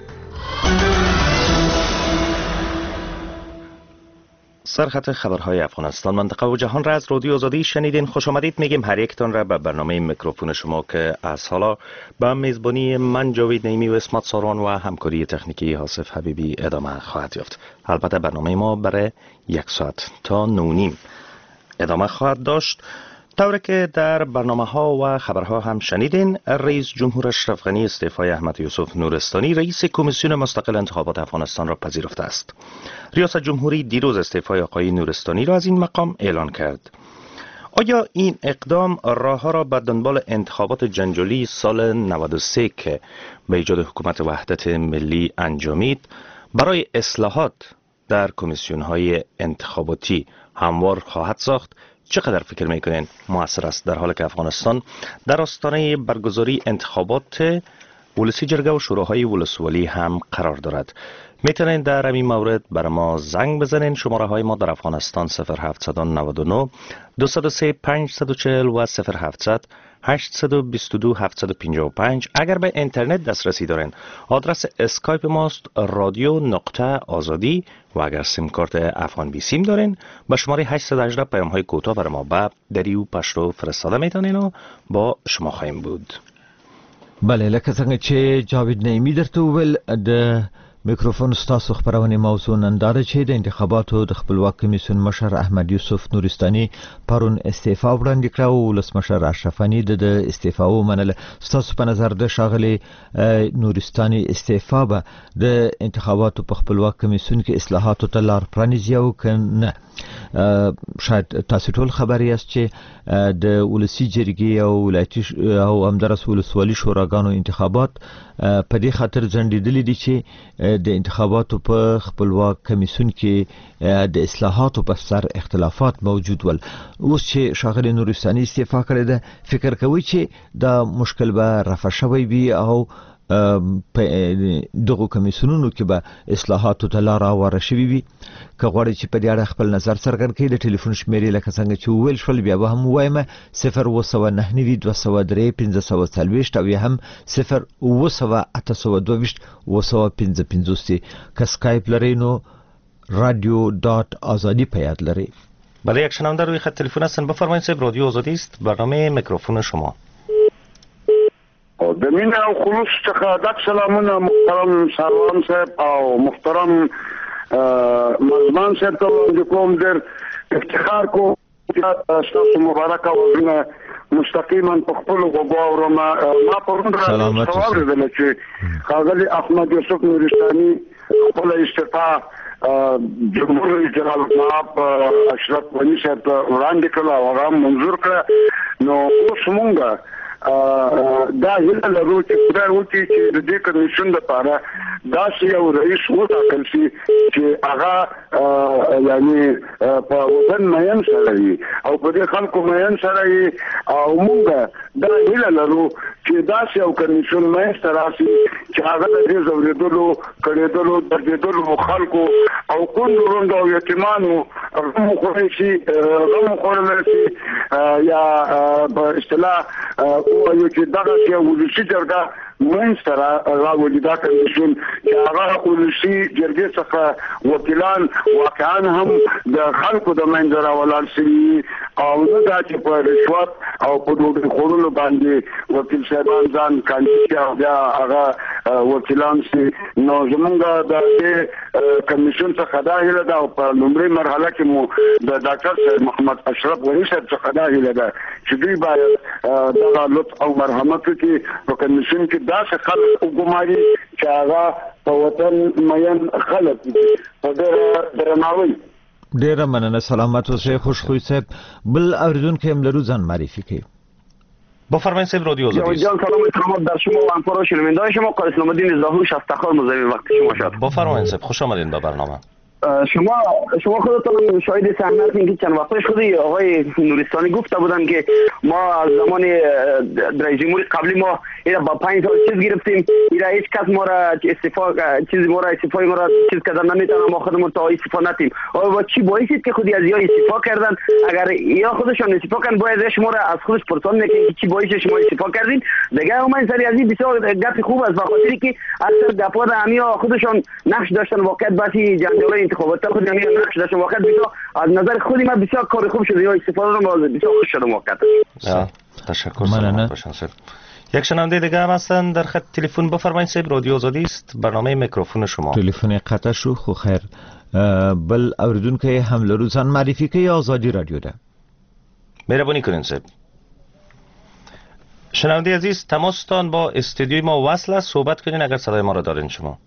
سرخط خبرهای افغانستان منطقه و جهان را از رادیو آزادی شنیدین. خوش آمدید میگیم هر یکتان را به برنامه میکروفون شما که از حالا با میزبانی من جاوید نعیمی و اسمت ساران و همکاری تکنیکی حاسف حبیبی ادامه خواهد یافت. البته برنامه ما برای یک ساعت تا نو نیم ادامه خواهد داشت. طوری که در برنامه ها و خبرها هم شنیدین، رئیس جمهور اشرف غنی استعفای احمد یوسف نورستانی رئیس کمیسیون مستقل انتخابات افغانستان را پذیرفته است. ریاست جمهوری دیروز استعفای آقای نورستانی را از این مقام اعلان کرد. آیا این اقدام راه ها را به دنبال انتخابات جنجالی سال نود و سه که به ایجاد حکومت وحدت ملی انجامید برای اصلاحات در کمیسیون های انتخاباتی هموار خواهد ساخت؟ چقدر فکر میکنین موثر است در حالی که افغانستان در آستانه برگزاری انتخابات ولسی جرگه و شوراهای ولسوالی هم قرار دارد؟ میتونین در این مورد بر ما زنگ بزنین. شماره های ما در افغانستان صفر هفت نه نه دو صفر سه پنج چهار صفر و صفر هفت هشت دو دو هفت پنج پنج. اگر به اینترنت دسترسی دارین آدرس اسکایپ ماست رادیو نقطه آزادی و اگر سیم کارت افغان بی سیم دارین به شماره هشت یک هشت پیام های کوتاه برای ما به دریو پشتو فرستاده میتونین و با شما خواهیم بود. بله لکه څنګه چې جاوید نعیمی درته وویل د میکروفون ستاسو خبرونه موضوع نن دا چې د انتخاباتو د خپلواک کمیسیون مشر احمد یوسف نورستاني پرون استعفا وړاندې کړه او ولسمشر اشرف غنی د استعفا ومنله. ستاسو په نظر د شاغلي نورستاني استعفا به د انتخاباتو په خپلواک کمیسیون کې اصلاحاتو ته لار پرانیزي او کنه؟ شاید تاسو ټول خبر یاست چې د ولسی جرګې او ولایتي او همدارس ولسوالي شوراګانو انتخابات په دې خاطر ځنډېدلې دي چې د انتخاباتو په خپلواک کمیسیون کې د اصلاحاتو په سر اختلافات موجود ول. اوس چې شاغلی نورستاني استعفا کړې ده فکر کوي چې دا مشکل به رفع شوی وي او په دغه کمیسیونونو کې به اصلاحاتو ته لار هواره شوې وي. که غواړئ چې په دې اړه خپل نظر څرګند کړئ د ټلیفون شمیرې لکه څنګه چې وویل شول بیا به هم ووایم صفر اوه سوه نهه نوي دوه سوه درې پنځه سوه څلوېښت او یا هم صفر اوه سوه اته سوه دوه ویشت اوه سوه پنځه پنځوس دی. که سکایپ لرئ نو رادیو دات آزادی په یاد لرئ. بله یک شنونده روی خط تلفن هستن. بفرمایید صاحب رادیو آزادی است، برنامه میکروفون شما. د مینه او خلوص څخه د سلامونه محترم سروان صاحب او محترم مزمان صاحب ته وړاندې کوم. ډېر افتخار کوم تاسو مبارک او مستقیما په خپل غوږو اورم. ما پرون راځم واورېدل چې ښاغلي احمد یوسف نورستاني خپل استعفا جمهور رئیس جنرال ناب اشرف غني صاحب وړاندې کړه او هغه منظور کړه. نو اوس مونږ دا هیله لرو چې خدای وکړي چې د دې کمیسیون لپاره داسې یو رئیس وټاکل شي چې هغه یعنی په وطن مین سره وي او په دې خلکو مین سره وي. او موږ دا هیله لرو چې داسې یو کمیسیون منځته راشي چې هغه د دې ځورېدلو کړېدلو دردېدلو خلکو او کونډو روندو او یتیمانو غم وخوړی شي غم وخوړلی شي یا په اصطلاح وایو چې دغسې یو ولسي جرګه منځته راولي دا کمیسیون چې هغه ولسي جرګې څخه وکیلان واقعا هم د خلکو د منځه راولاړ شوي او نه دا چې په رشوت او په ډوډۍ خوړلو باندې وکیل صاحبان ځان کاندي او بیا هغه وکیلان شي. نو زمونږ د دې کمیسیون څخه دا هیله ده او په لومړۍ مرحله کې مو د ډاکټر صاحب محمد اشرف غني صاحب څخه دا هیله ده چې دوی باید دغه لطف او مرحمت وکړي په کمیسیون کې داسې خلک وګماري چې هغه په وطن مین خلک په ډېره درناوي. ډیره مننه. سلامت اوسئ. خوشخوی صاحب بل اوریدونکي هم لرو ځان معرفی کړئ. بفرمایید صاحب رادیو آزادی. جان سلام احترامات در شما و همکاران شنونده‌های شما. قاسم الدین زاهوش افتخار مزاحم وقت شما شد. بفرمایید صاحب خوش آمدید به برنامه. شما شما خودتون شاهد صحنه هستین که چند وقت پیش خودی آقای نورستانی گفته بودن که ما از زمان رئیس جمهور قبلی ما اینا با پنج سال چیز گرفتیم، اینا هیچ کس ما را استعفا چیزی ما را استعفای ما را چیز کردن نمیتونه، ما خودمون تا استعفا نتیم. آیا با چی باعث که خودی از یا استعفا کردن؟ اگر یا خودشون استعفا کردن باید شما را از خودش پرسان میکنین که چی باعث شما استعفا کردین؟ دیگه من سری از این بسیار گپ خوب است، بخاطر که اکثر گپا همیا خودشون نقش داشتن واقعیت باسی جنجال انتخابات خود همین نقش داشتن واقعیت بسیار از نظر خودی من بسیار کار خوب شده یا استفاده رو بسیار خوش شدم واقعیت. تشکر. سلامت باشن صاحب. یک شنونده دیگه هم هستن در خط تلفن. بفرمایید صاحب رادیو آزادی است، برنامه میکروفون شما. تلفن قطع شو. خو خیر بل اوریدونکي هم لرو ځان معرفي کوي. آزادی رادیو ده. مهربانی کنین صاحب. شنونده عزیز تماستان با استودیوی ما وصل است، صحبت کنین اگر صدای ما را دارین شما.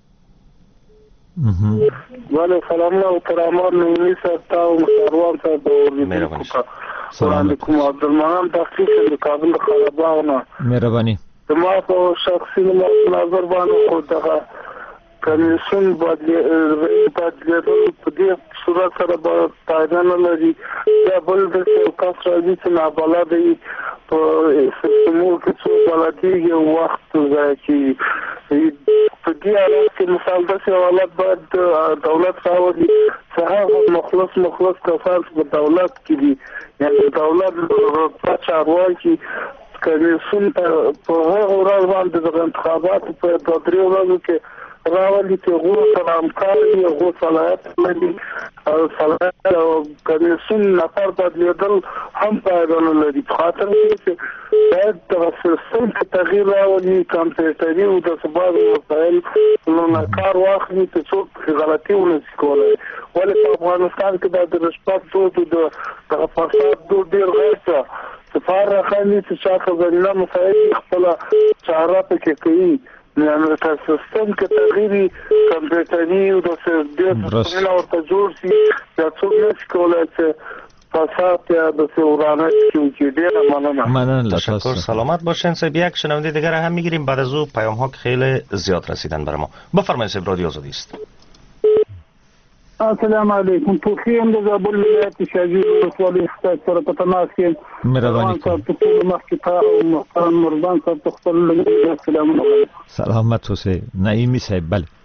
بله سلام و کرامات نومی صاحب و مشروان صاحب مهربانی. سلام علیکم. عبدالمنان تحقیق د کابل خراباغونه. مهربانی. ما په شخصي نظر باندې خو دغه کمیسیون باندې بدلیدل په دې صورت سره به فایده نه لري. دا بل د کس راځي چې نابلده په سیستمو کې څو بلدیږي وخت ځای چې په دې اړه کې مثال د حوالات باید دولت راوړي چې هغه مخلص مخلص کسان په دولت کې دي، یعنی دولت په چارواکي کې کمیسیون په هغه ورځ باندې د انتخاباتو په دوه درې ورځو کې راولي چې غوړ سره همکاري غوړ صلاحیت لري او صلاحیت او کمیسیون نفر بدلیدل هم پایده نه لري. په خاطر کې باید د سیستم کې تغییر راولي، کمپیوټري او د ثبات وسایل نو کار واخلي چې څوک غلطي ونه کوي. ولې په افغانستان کې د رشوت دود د فساد دود ډیر غیر سفار راخلي چې شاته د مسایل خپل چاره پکې کوي. یعنی د سیستم کې تغییری کمپیوټري او د سیستم او تجربه سي د څومره کولای چې فساد یا د ورانه کې ډیره مننه. مننه. تشکر. سلامت باشین صاحب. یک شنونده دیگر هم میگیریم، بعد از او پیام ها خیلی زیاد رسیدن برای ما. بفرمایید صاحب رادیو آزادی است. السلام علیکم توخیم د زابل ولایت شاجوی ولسوالۍ ښار سره په تماس کې مهرباني کوم په ټول مخکې ته محترم مرزان صاحب ته خپل سلامونه وایم. سلامت اوسئ نعیمي صاحب.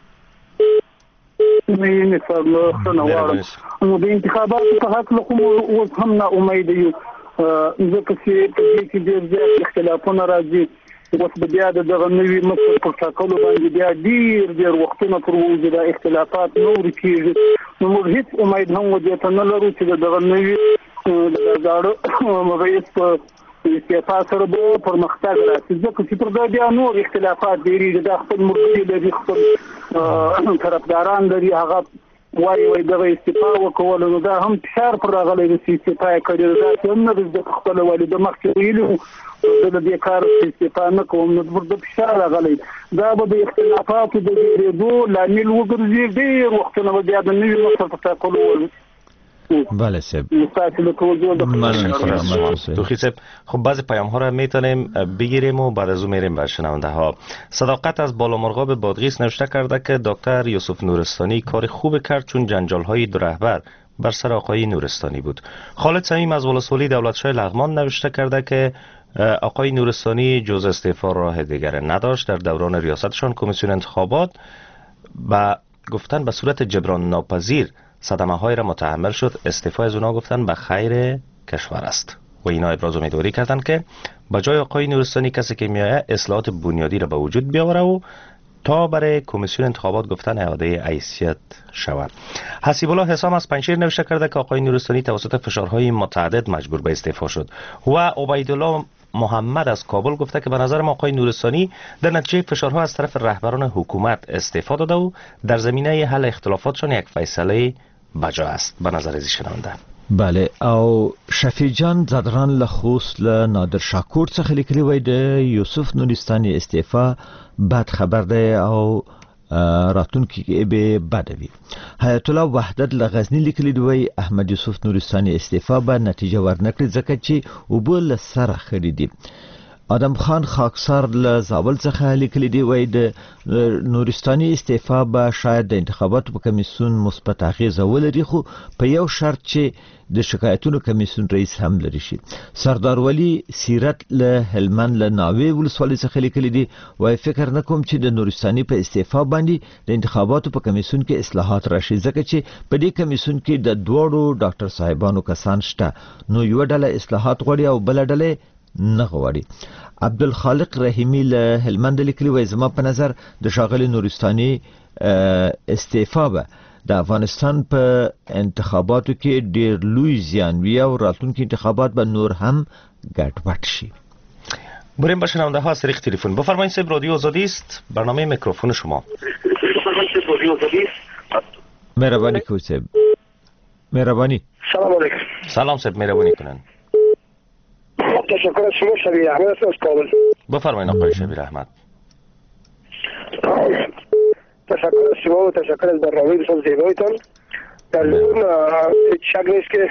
بله نعیمي صاحب ښه غواړم نو د انتخاباتو په هکله خو موږ اوس هم ناامیده یو ځکه چې په دې کې ډېر زیات اختلافونه راځي. اوس به بیا د دغه نوي مشر پر ټاکلو باندې بیا ډېر ډېر وختونه پر وځي دا اختلافات نور کېږي. نو موږ هیڅ امید هم ودې ته نه لرو چې د دغه نوي د زاړه رئیس په استعفا سره به پرمختګ راشي ځکه چې پر دا بیا نور اختلافات ډېرېږي. دا خپل ملګري لري خپل طرفداران لري هغه وایي وایي دغه استعفا وکوله نو دا هم فشار پر راغلی دی چې استعفا یې کړې ده. داسې هم نه ده چې خپله والده مخکې ویلي وو زه د دې کار استعفا نه کوم نو پر ده فشار راغلی دا به د اختلافاتو د ډېرېدو لامل وګرځي. ډېر وختونه به بیا د نوي مشر په ټاکلو بله صاحب توخی صاحب خب بعضی پیام ها را میتونیم بگیریم و بعد از اون میریم به شنونده ها. صداقت از بالامرغاب بادغیس نوشته کرده که دکتر یوسف نورستانی کار خوب کرد چون جنجال های دو رهبر بر سر آقای نورستانی بود. خالد صمیم از ولسوالی دولتشاه لغمان نوشته کرده که آقای نورستانی جز استعفا راه دیگر نداشت. در دوران ریاستشان کمیسیون انتخابات با گفتن به صورت جبران ناپذیر صدمه های را متحمل شد. استعفا از اونا گفتن به خیر کشور است و اینا ابراز امیدواری کردند که به جای آقای نورستانی کسی که میآید اصلاحات بنیادی را به وجود بیاوره و تا برای کمیسیون انتخابات گفتن اعاده حیثیت شود. حسیب الله حسام از پنجشیر نوشته کرده که آقای نورستانی توسط فشارهای متعدد مجبور به استعفا شد و عبیدالله محمد از کابل گفته که به نظر ما آقای نورستانی در نتیجه فشارها از طرف رهبران حکومت استعفا داده و در زمینه حل اختلافاتشان یک فیصله بجا است. به نظر از شنونده. بله او شفیع جان زدران لخوص ل نادر شاکور څخه لیکلی وای د یوسف نورستانی استعفا بد خبر ده او راتونکي کې به بدوي. حیات الله وحدت لغزنی لیکلی دی احمد یوسف نورستانی استعفا به نتیجه ورنکړي ځکه چې وبول سره خریدي. آدم خان خاکسار له زابل څخه لیکلی دی وای د نورستانی استعفا به شاید د انتخاباتو په کمیسیون مثبت اغیزه ولري خو په یو شرط چې د شکایتونو کمیسیون رئیس هم لري شي. سردار ولی سیرت له هلمند له ناوې ولسوالۍ څخه لیکلی دی وای فکر نکوم چې د نورستانی په استعفا باندې د انتخاباتو په کمیسیون کې اصلاحات راشي ځکه چې په دې کمیسیون کې د دوړو ډاکټر صاحبانو کسان شته نو یو ډله اصلاحات غواړي او بل ډله نه غواړي. عبدالخالق رحیمی له هلمند لیکلی وای زما په نظر د شاغلی نورستانی استعفا به د افغانستان په انتخاباتو کې ډیر لوی زیان وي او راتلونکي انتخابات به نور هم ګډوډ شي. بریم به شنونده ها از طریق تلفن. بفرمایید صاحب رادیو آزادی است برنامه میکروفون شما. مهربانی کوی صاحب. مهربانی. سلام علیکم. سلام صاحب مهربانی کنن. تشکر از شما شبیر احمد از کابل. بفرمایید آقای شبیر احمد. تشکر از شما و تشکر از برنامه بسیار زیبایتان. در اون شک نیست که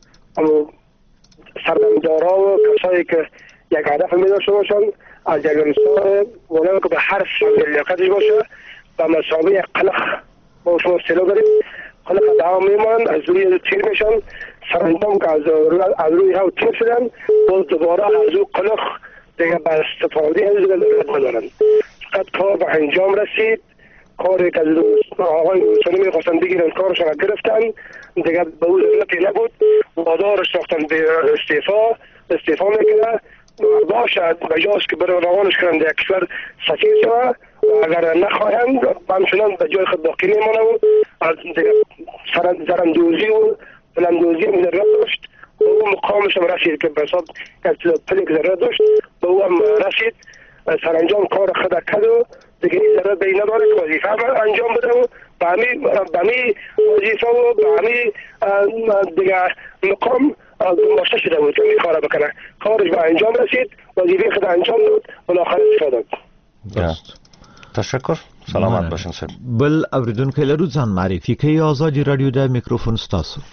سردمدارا و کسایی که یک هدف می داشته باشند از یک انسان ولو که به هر سمت لیاقتش باشه و مسابقه قلق با شما اصطلاح داریم قلق دوام میمانند از روی تیر میشن سرانجام که از از روی هم تیر شدن باز دوباره از او قلق دیگه به استفاده از دیگه ندارن. فقط کار به انجام رسید کاری که از آقای نورستانی میخواستن بگیرن کارشان را گرفتن دیگه به او ضرورتی نبود وادارش ساختن به استعفا استعفا میکنه باشد به جاست که برای روانش کنن در کشور سفیر شود و اگر نخواهند همچنان به جای خود باقی میمانه و از دیگه زرندوزی و بلندوزی هم ضرورت داشت و او مقامش هم رسید که به حساب پلی که ضرورت داشت به او هم رسید سرانجام کار خود کرد و دیگه این ضرورت به این نداره که وظیفه انجام بده و به همی وظیفه و به همی دیگه مقام دنباشته شده بود که این کار بکنه کارش به انجام رسید وظیفه خود انجام داد و آخر استفاده داد. تشکر سلامت باشین صاحب. بل اوریدونکو لرو ځان معرفي کوي آزادي رادیو د میکروفون ستاسو.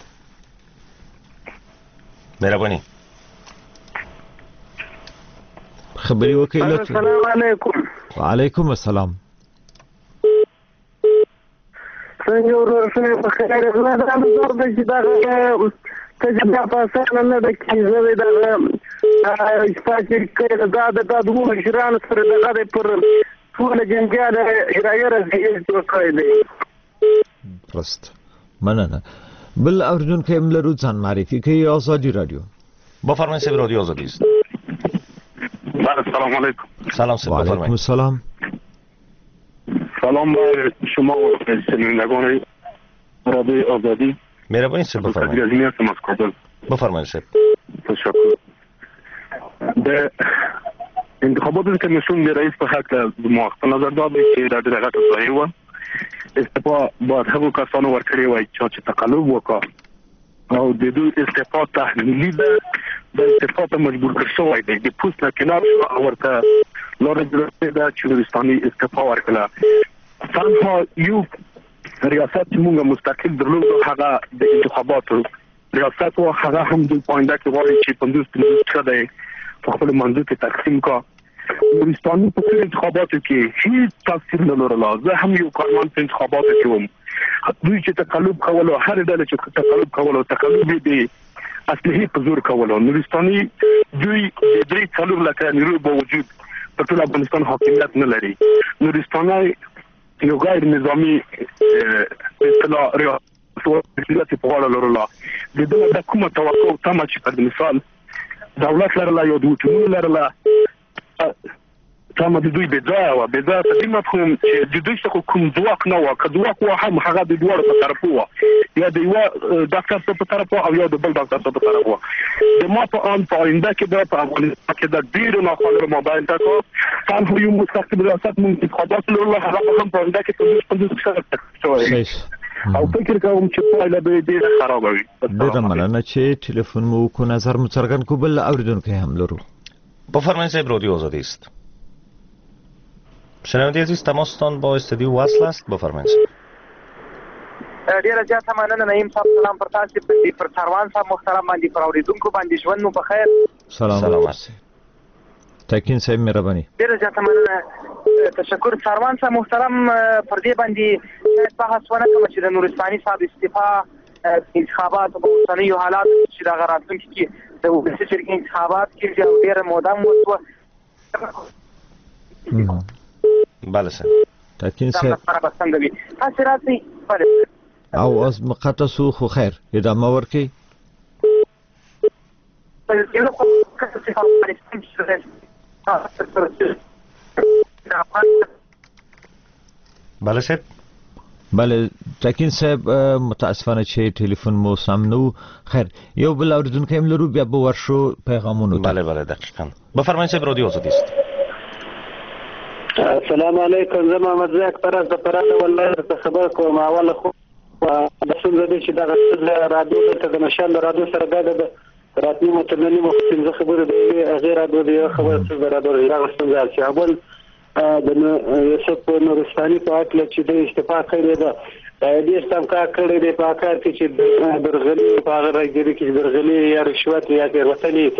مهرباني. خبري وکړئ. السلام علیکم. وعلیکم السلام. څنګه ورسره په خیر نه دا زور د چې دا ته بیا په سره نه د کیږي دا اسپاچر کړه دا د د مشرانو سره دغه پر ټول جنګیاله هدايه راځي چې کوي دی پرست مننه بل اردن کې ملرو ځان معرفي کوي آزادی رادیو بفرمایید سب رادیو آزادی است. سلام علیکم. سلام سب بفرمایید. علیکم السلام. سلام به شما و شنوندگان رادیو آزادی. مهربانی سب بفرمایید. بفرمایید سب. تشکر. به انتخابات کمیسیون رئیس په حق موافقت نظر داده چې د دغه صحیح و استعفا باید هغو کسانو ورکړي وای چې تقلب وکړي او د دوی استعفا تحلیلی ده د استعفا ته مجبور کړ شوی دی د پوست نه کنار شو او ورته لاره جوړه ده چې نورستاني استعفا ورکړه تنها یو ریاست چې موږ مستقل درلود هغه د انتخاباتو ریاست او هغه هم د پاینده کې وایي چې پندوس پندوس څه دی په خپل منځ کې تقسیم کا نورستاني په انتخاباتو کې هیڅ تاثیر نه لرله زه هم یو کارمند په انتخاباتو کې وم دوی چې تقلب کولو هر ډول چې تقلب کولو تقلب دی اصلي په زور کولو نورستاني دوی د درې څلور لکه نیرو په وجود په ټول افغانستان حاکمیت نه لري نورستاني یو غیر نظامی اصطلاح ریاست په غاړه لرله د دې د کومه توقع تمه چې په مثال دولت لرله یا د وټونو لرله تمه د دوی بځای او بځای په دې مفهوم چې د دوی څخه کوم ځواک نه و که ځواک و هم هغه د دوه په طرف و یا د یو ډاکټر په طرف او یا د بل ډاکټر په طرف و د ما په ان په انده کې د په افغانستان کې د ډیرو ناخوالو موبایل تاسو څنګه یو مستقبل ریاست مونږ انتخابات لرو هغه هم په انده کې په دې څه او فکر کوم چې پایله به ډیره خراب وي ډیره مننه چې ټلیفون مو کو نظر مو څرګند کو بل اوریدونکو هم لرو بفرمایید صاحب رادیو آزادی است. شنونده عزیز تماستان با استودیو وصل است بفرمایید. ډیره زیاته مننه نعیم صاحب سلام پر تاسو پر څاروان صاحب محترم باندې پر اوریدونکو باندې ژوند مو بخیر. سلام سلامت. تکین صاحب مهرباني. ډیره زیاته مننه تشکر څاروان صاحب محترم پر دې باندې بحث ونه کوم چې د نورستاني صاحب استعفا انتخابات په اوسنیو حالات چې دا غراتون کې د ولسی چرګ انتخابات کې یو ډیر مودام وسو بله سر تاکین سر څنګه تاسو راځي او از مقدسو خو خیر ادامه ورکي بله سر بله تاکین صاحب متاسفانه چې ټلیفون مو سم نو خیر یو بل اوریدونکو هم لرو بیا به ورشو پیغامونو بله بله دقیقاً بفرمایید صاحب رادیو آزادی است. السلام علیکم زما مزاک پرز د پراده والله ته خبر کوم اوله خو د څنګه چې دا رادیو ته د نشان رادیو سره د راتنی متننی مخکې خبره دی غیر رادیو خبره سره رادیو راغستل چې اول د یوسف نورستاني په اړه چې د استعفا کړی ده د دې استعفا کړی دی په کار کې چې درغلي په هغه راځي چې درغلي یا رشوت یا تیروتنی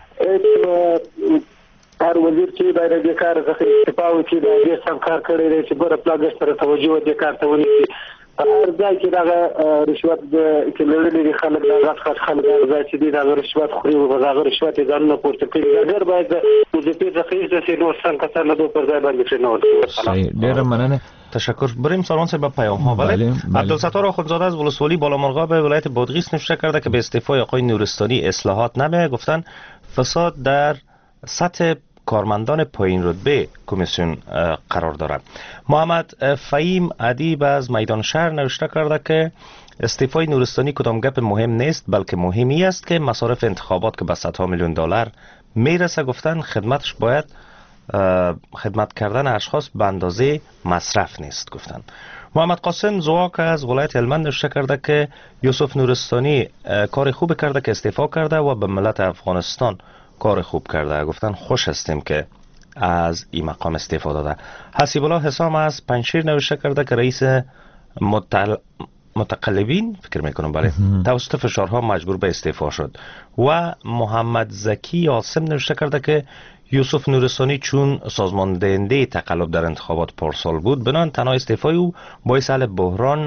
هر وزیر چې باید د کار څخه استعفا وکړي د دې استعفا کړی دی چې بر پلاګ سره توجه د کار ته ونیسي هر ځای کې دا رشوت کې لړلې خلک دا غټ خلک دا چې دا رشوت خوري او دا رشوت ځانونه پورته کوي اگر باید وظیفه ځخه چې نو څنګه څنګه دوه پر ځای باندې نه ډیر مننه تشکر. بریم سالن سه به پیام ها. بله عبدالستار آخوندزاده از ولسوالی بالامرغاب ولایت بادغیس نوشته کرده که به استعفای آقای نورستانی اصلاحات نمیآید. گفتن فساد در سطح کارمندان پایین رتبه کمیسیون قرار دارد. محمد فهیم ادیب از میدان شهر نوشته کرده که استعفای نورستانی کدام گپ مهم نیست بلکه مهمی است که مصارف انتخابات که به صدها میلیون دلار میرسه گفتن خدمتش باید خدمت کردن اشخاص به اندازه مصرف نیست گفتن. محمد قاسم زواک از ولایت هلمند نوشته کرده که یوسف نورستانی کار خوب کرده که استعفا کرده و به ملت افغانستان کار خوب کرده. گفتن خوش هستیم که از این مقام استعفا داده. حسیب الله حسام از پنجشیر نوشته کرده که رئیس متل... متقلبین فکر میکنم بله توسط فشارها مجبور به استعفا شد. و محمد زکی عاصم نوشته کرده که یوسف نورستانی چون سازمان دهنده تقلب در انتخابات پارسال بود بنان تنها استعفای او باعث حل بحران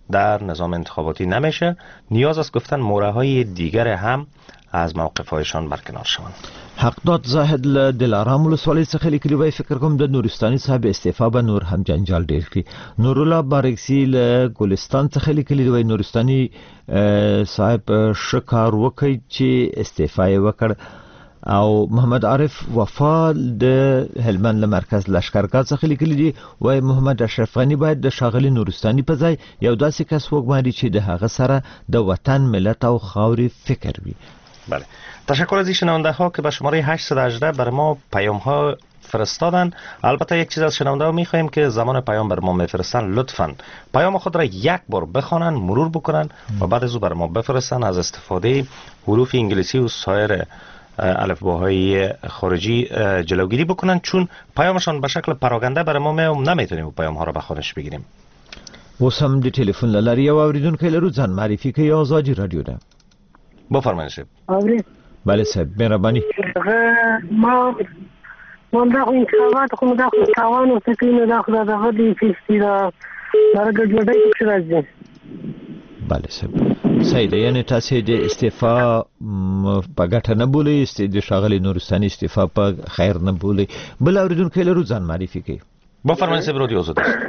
در نظام انتخاباتی نمیشه، نیاز است گفتن موره های دیگر هم از موقف هایشان برکنار شوند. حقداد زاهد له دلارام ولسوالۍ څخه لیکلي وای فکر کوم د نورستاني صاحب استعفا به نور هم جنجال ډیر کړي. نورالله بارکسي له ګلستان څخه لیکلي وای نورستاني صاحب شکار وکړي چې استعفا یې وکړ. او محمد عارف وفا د هلمند له مرکز لشکرګاه څخه لیکلي دي وای محمد اشرف غنی باید د شاغلي نورستاني په ځای یو داسې کس وګماري چې د هغه سره د وطن ملت او خاورې فکر وي. بله، تشکر از این شنونده ها که به شماره هشتصد و هجده بر ما پیام ها فرستادن. البته یک چیز از شنونده ها میخواهیم که زمان پیام بر ما میفرستن لطفاً پیام خود را یک بار بخوانن، مرور بکنن و بعد از او بر ما بفرستن. از استفاده حروف انگلیسی و سایر الفباهای خارجی جلوگیری بکنن، چون پیامشان به شکل پراگنده برای ما میام، نمیتونیم پیام ها را به خودش بگیریم. اوس هم د ټلیفون له لارې یو اوریدونکی لرو، ځان معرفي کوي. آزادي رادیو ده. بفرمایید صاحب. اورید؟ بله صاحب، مهرباني. ما ما دا خو انتخابات خو دا خو تاوان او تکلیف دا خو دا دغه دی چې دا دا ګډوډۍ پکې راځي. بله صاحب، صحیح ده. یعنی تاسې د استعفا په ګټه نه بولئ، د ښاغلي نورستاني استعفا په خیر نه بولئ. بل اوریدونکی لرو، ځان معرفي کوي. بفرمایید صاحب، رادیو آزاد است.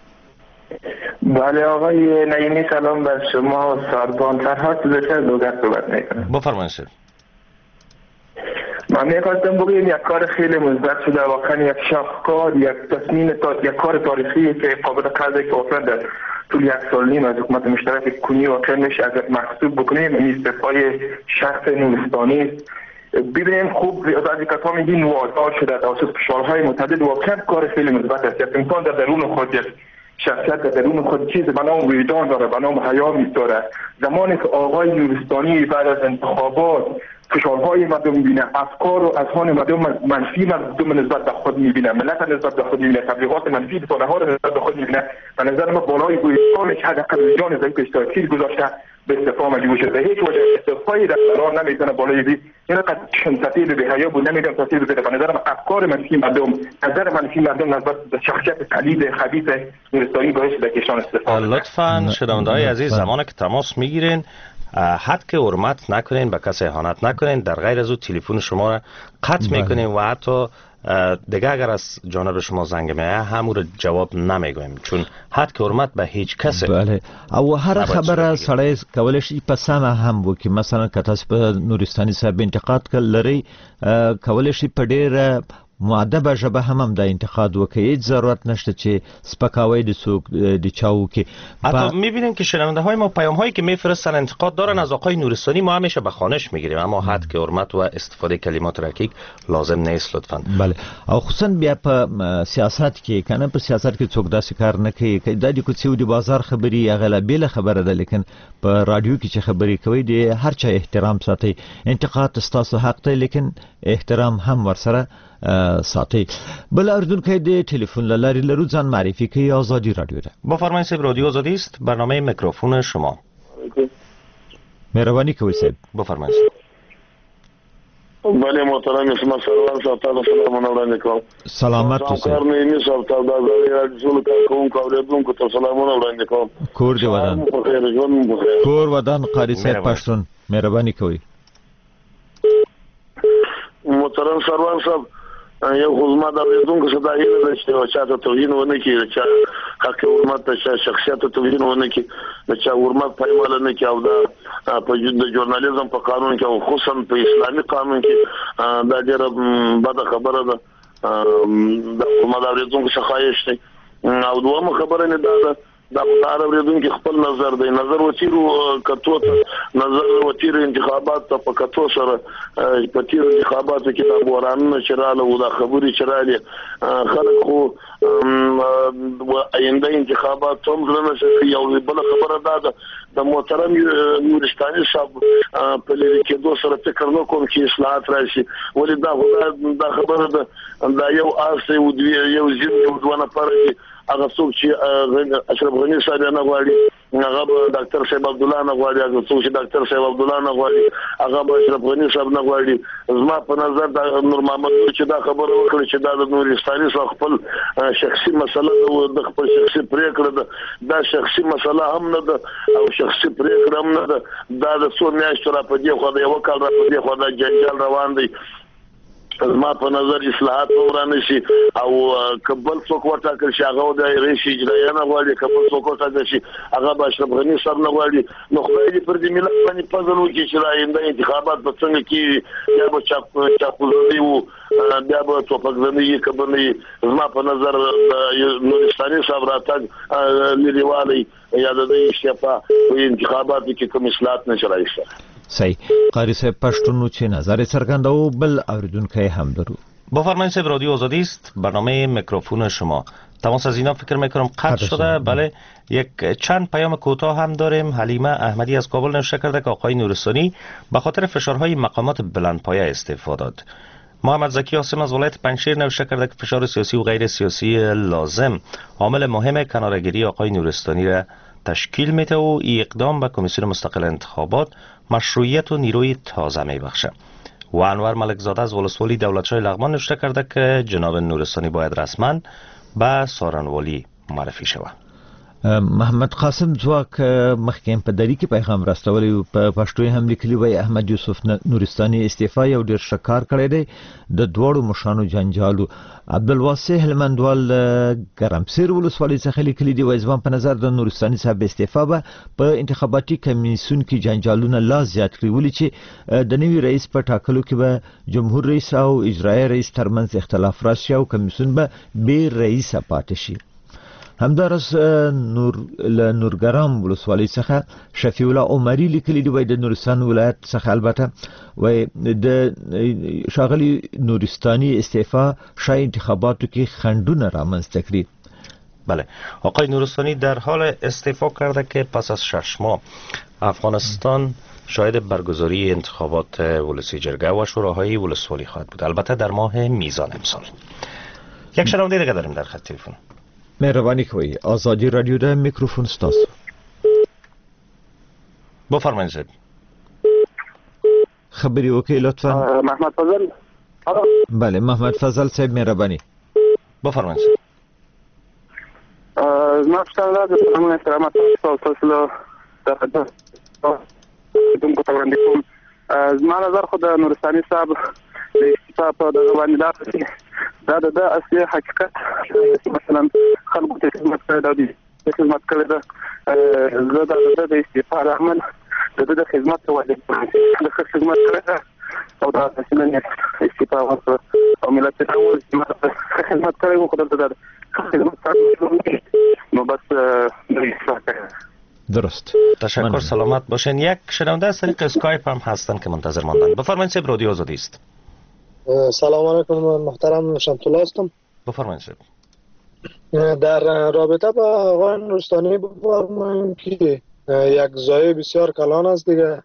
بله آقای نعیمی، سلام بر شما و ساربان فرهاد زشر دوگر صحبت میکنم. بفرمایید صاحب. من میخواستم بگویم یک کار خیلی مثبت شده، واقعا یک شاهکار، یک تصمیم تا یک کار تاریخی که قابل قدر که واقعا در طول یک سال نیم از حکومت مشترک کنی واقعا میشه اگر محسوب بکنیم این استعفای شخص نورستانی است. ببینیم خوب بعضی کسا میگین وادار شده توسط فشارهای متعدد، واقعا کار خیلی مثبت است. یک انسان در درون خود یک شخصیت در درون خود چیز به نام وجدان داره، به نام حیا می‌داره. زمانی که آقای نورستانی بعد از انتخابات فشارهای مردم می‌بینه، افکار و اذهان مردم منفی مردم نسبت به خود می‌بینه، ملت نسبت به خود می‌بینه، تبلیغات منفی رسانه‌ها رو نسبت به خود می‌بینه، به نظر من بالای وجدانش حداقل جان ضعیف اشتراکی گذاشته به استعفا مجبور شده. هیچ وجه استعفای در قرار نمیتونه بالای بی این قد شنطتی به حیا بود نمیدونم تاثیر بده. به نظر من افکار منفی مردم، نظر منفی مردم نسبت به شخصیت پلید خبیث نورستانی باعث شده که ایشان استعفا. لطفاً شنونده‌های عزیز زمانی که تماس میگیرین حد که حرمت نکنین، به کسی اهانت نکنین، در غیر از او تلفن شما را قطع میکنین و حتی دیگه اگر از جانب شما زنگ میه همو رو جواب نمیگویم، چون حد که حرمت به هیچ کسی. بله، او هر خبره سړی کولای شي په سمه هم وکړي. مثلا که تاسو په نورستاني صاحب انتقاد لرئ، کولای شي په ډېره مؤدبه ژبه هم هم د انتقاد وکړي. هیڅ ضرورت نشته چې سپکاوی د څوک د چا وکړي. حتی میبینیم که شنونده های ما پیام هایی که میفرستن انتقاد دارن از آقای نورستانی، ما همیشه به خانش میگیریم، اما حد که حرمت و استفاده کلمات رکیک لازم نیست لطفا. بله، او خصوصا بیا په سیاست کې کنه په سیاست کې څوک داسې کار نه کوي. د دې کوڅې د بازار خبري هغه بیل خبره ده، لیکن په رادیو کې چې خبري کوي د هر چا احترام ساتي. انتقاد تاسو حق دی، لیکن احترام هم ورسره ساتي. بل اردونکي د ټلیفون لاري لرو، ځان معرفي کوي. آزادي رادیو ده. بفرمایید صاحب، رادیو آزادی است، برنامه میکروفون شما. مهرباني کوي صاحب. بفرمایید. بله محترم، اسم سروان صاحب ته سلام وړاندې کوم. سلامت اوسئ. کار نه می صاحب ته د رادیو کوم کوم ته سلامونه وړاندې کوم. کور دی ودان. کور ودان قاری صاحب پښتون، مهرباني کوي. محترم سروان صاحب، یو خدمت د اوریدونکو څخه دا هیله ده چې چاته توهین ونه کړي، چې حق حرمت ته شخصیت ته توهین ونه کړي، چې حرمت پایمال نه کړي، او دا په د ژورنالیزم په قانون کې او خصوصا په اسلامي قانون کې دا ډېره بده خبره ده. د خدمت د اوریدونکو څخه خواهش دی. او دومره خبره نه ده دا په اړه اوریدونکو خپل نظر دی، نظر وتیرو کتو ته نظر وتیرو انتخابات ته په کتو سره په تیرو انتخاباتو کې د بورانونو چراله او د خبري چراله خلک خو آینده انتخابات هم زنه شي. یو بل خبره ده د محترم نورستاني صاحب په لری کې دوه سره فکر نو کوم چې اصلاحات راشي، ولې دا دا خبره ده دا یو آسه او یو زین یو دوه نفر هغه څوک چې اشرف غنی صاحب نه غواړي هغه به ډاکټر صاحب عبد الله نه غواړي هغه څوک چې ډاکټر صاحب عبد الله نه غواړي هغه به اشرف غنی صاحب نه غواړي زما په نظر دا نور محمد چې دا خبره وکړي چې دا د نورستاني صاحب خپل شخصي مسله ده د خپل شخصي پریکړه ده دا شخصي مسله هم نه ده او شخصي پریکړه هم نه ده دا د څو میاشتو را په دې خو د یو کال را په دې خو دا جنجال روان دی زما په نظر اصلاحات ورانه شي او کبل څوک ورټاکل شي هغه د رئیس اجرایه نه غواړي کبل څوک ورټاکل شي هغه به اشرف غنی صاحب نه غواړي نو خدای دې پر دې ملت باندې فضل وکړي چې راینده انتخابات به څنګه کیږي یا به چاپ چاپوزنی وو بیا به توپکزنی یې کبنی زما په نظر نورستاني صاحب راتګ لريوالي یا د دې شپه په انتخاباتو کې کوم اصلاحات نشي راځي صحیح قاری صاحب پشتونو چه نظر سرگنداو بل اوریدونکه هم درو بفرمایید صاحب رادیو آزادی است برنامه میکروفون شما تماس از اینا فکر میکنم قطع شده بله یک چند پیام کوتاه هم داریم حلیمه احمدی از کابل نوشته کرده که آقای نورستانی به خاطر فشارهای مقامات بلندپایه استعفا داد محمد زکی عاصم از ولایت پنجشیر نوشته کرده که فشار سیاسی و غیر سیاسی لازم عامل مهم کناره‌گیری آقای نورستانی را تشکیل میده و این اقدام به کمیسیون مستقل انتخابات مشروعیت و نیروی تازه میبخشه و انور ملکزاده از ولسوالی دولتشاه لغمان نوشته کرده که جناب نورستانی باید رسما به سارنوالی معرفی شود محمد قاسم ځواک مخکې په دری کې پیغام راستولی په پښتو هم لیکلی وای احمد یوسف نورستانی استعفا یو ډیر شکار کړی دی د دوړو مشانو جنجالو عبدالواسع هلمندوال ګرمسیر ولسوالۍ څخه لیکلی دی وای ځوان په نظر د نورستانی صاحب استعفا به په انتخاباتي کمیسیون کې جنجالونه لا زیات کړي ولې چې د نوي رئیس په ټاکلو کې به جمهور رئیس او اجرایي رئیس ترمنځ اختلاف راشي او کمیسیون به بې رئیس پاتې شي همدارس نور له نورګرام ولسوالۍ څخه شفیع الله عمری لیکلی دی وای د نورستان ولایت څخه البته وای د شاغلی نورستانی استعفا شای انتخاباتو کې خندونه رامنځته کړي بله آقای نورستانی در حال استعفا کرده که پس از شش ماه افغانستان شاهد برگزاری انتخابات ولسی جرگه و شوراهای ولسوالی خواهد بود البته در ماه میزان امسال یک شنونده دیگه داریم در خط تلفن مهربانی کوي آزادی رادیو ده میکروفون ستاسو بفرمایید صاحب خبری وکي لطفا محمد فضل بله محمد فضل صاحب مهربانی بفرمایید صاحب ما څنګه د سلام احترامات تاسو له تاسو کوم وړاندې کوم زما نظر خو د نورستاني صاحب د استعفا په دغه باندې دا دا د اصلي حقیقت مثلا خلکو ته خدمت کړی دا دي خدمت کړی دا زه دا د استعفا عمل د د خدمت په وجه د خدمت کړی او دا مثلا استعفا ورکړه او ملت ته خدمت کړی وو خدای ته خدمت نو بس درست تشکر سلامت باشین یک شنونده از طریق اسکایپ هم هستن که منتظر ماندن بفرمایید صاحب رادیو آزادی است سلام علیکم محترم شمتولا هستم بفرمایید صاحب در رابطه با آقای نورستانی بفرمایید که یک زایه بسیار کلان است دیگه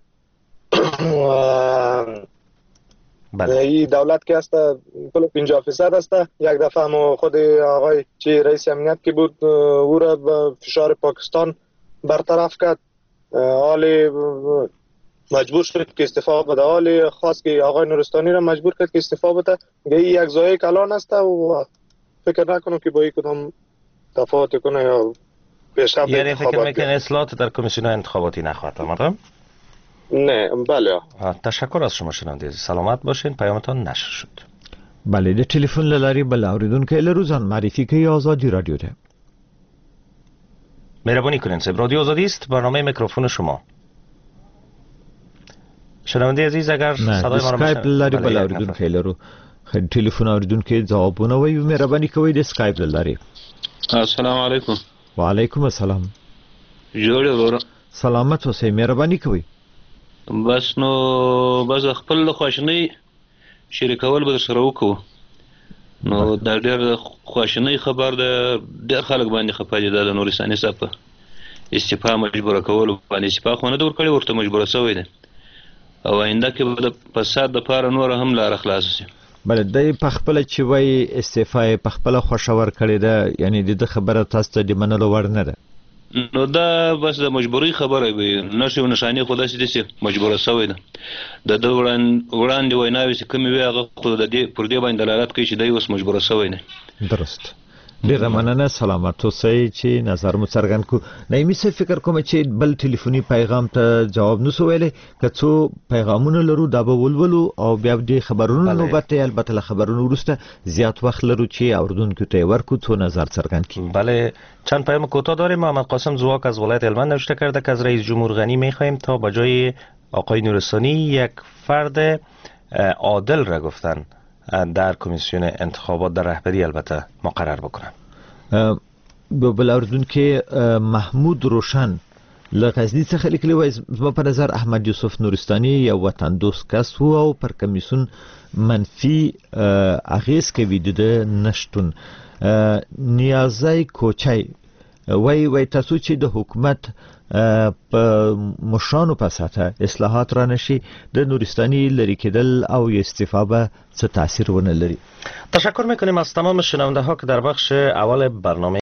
بله این دولت که است کل پنجاه فیصد است یک دفعه ما خود آقای چی رئیس امنیت که بود او را به فشار پاکستان برطرف کرد حالی مجبور شد که استعفا بده حالی خواست که آقای نورستانی را مجبور کرد که استعفا بده این یک زایه کلان است و فکر نکنم که با این کدام تفاوت کنه یا پیشرفت یعنی فکر میکنه اصلاحات در کمیسیون انتخاباتی نخواهد آمد نه بله تشکر از شما شنونده سلامت باشین پیامتان نشر شد بله د ټلیفون لاری بل اوریدونکو له روزان معرفی کوي آزادی رادیو ده مهربانی کنین صاحب رادیو آزادی است برنامه میکروفون شما شنونده عزیز اگر صدای ما رو اسکایپ لاری بل اوریدونکو لرو خیر ټلیفون اوریدونکو ځوابونه وایي مهربانی کوي د اسکایپ لاری السلام علیکم وعلیکم السلام جوړ ور سلامت اوسئ مهربانی کوي بس نو بس خپل خواشنی شریکول به سره وکړو نو دا ډېر خواشنی خبر ده ډېر خلک باندې خپه دي د نورستاني صاحب استعفا مجبور کول باندې استعفا خو نه ور کړی ورته مجبور شوی دی او آینده کې به د فساد لپاره نور هم لار خلاص شي بل د پخپل چې وای استعفا پخپل خوشاور کړی ده، یعنی د خبره تاسو ته د منلو وړ نه ده. نو دا بس د مجبوري خبره وي، نشو نشانی خو داسې دي مجبوره شوی ده. د د وړاندې ویناوي چې کومې وي هغه خو د دې پر دې باندې دلالت کوي چې دی اوس مجبوره شوی نه. درست. ډیره مننه، سلامت اوسئ چې نظر مو څرګند کو. نایمي څه فکر کوم چې بل ټلیفوني پیغام ته جواب نسو ویلې، که څو پیغامونه لرو دا به ولولو او بیا د خبرونو نوبت البته له خبرونو وروسته زیات وخت لرو چې اوردونکو ته ورکو تو نظر څرګند کی. بله، چند پیام کوتاه داریم. محمد قاسم زواک از ولایت هلمند نوشته کرده که از رئیس جمهور غنی میخواهیم تا به جای آقای نورستانی یک فرد عادل را گفتن در کمیسیون انتخابات در رهبری البته مقرر بکنن. بل اوردونکو محمود روشن له غزنی څخه لیکلی وای زما په نظر احمد یوسف نورستانی یو وطن دوست کس وو او پر کمیسیون منفي اغیز کوي د نشټون. نیازای کوچای وای وای تاسو چې د حکومت په مشانو په ساته اصلاحات را نشي د نورستانی لري کېدل او استعفا به څه تاثیر ونه لري. تشکر میکنیم از تمام شنونده ها که در بخش اول برنامه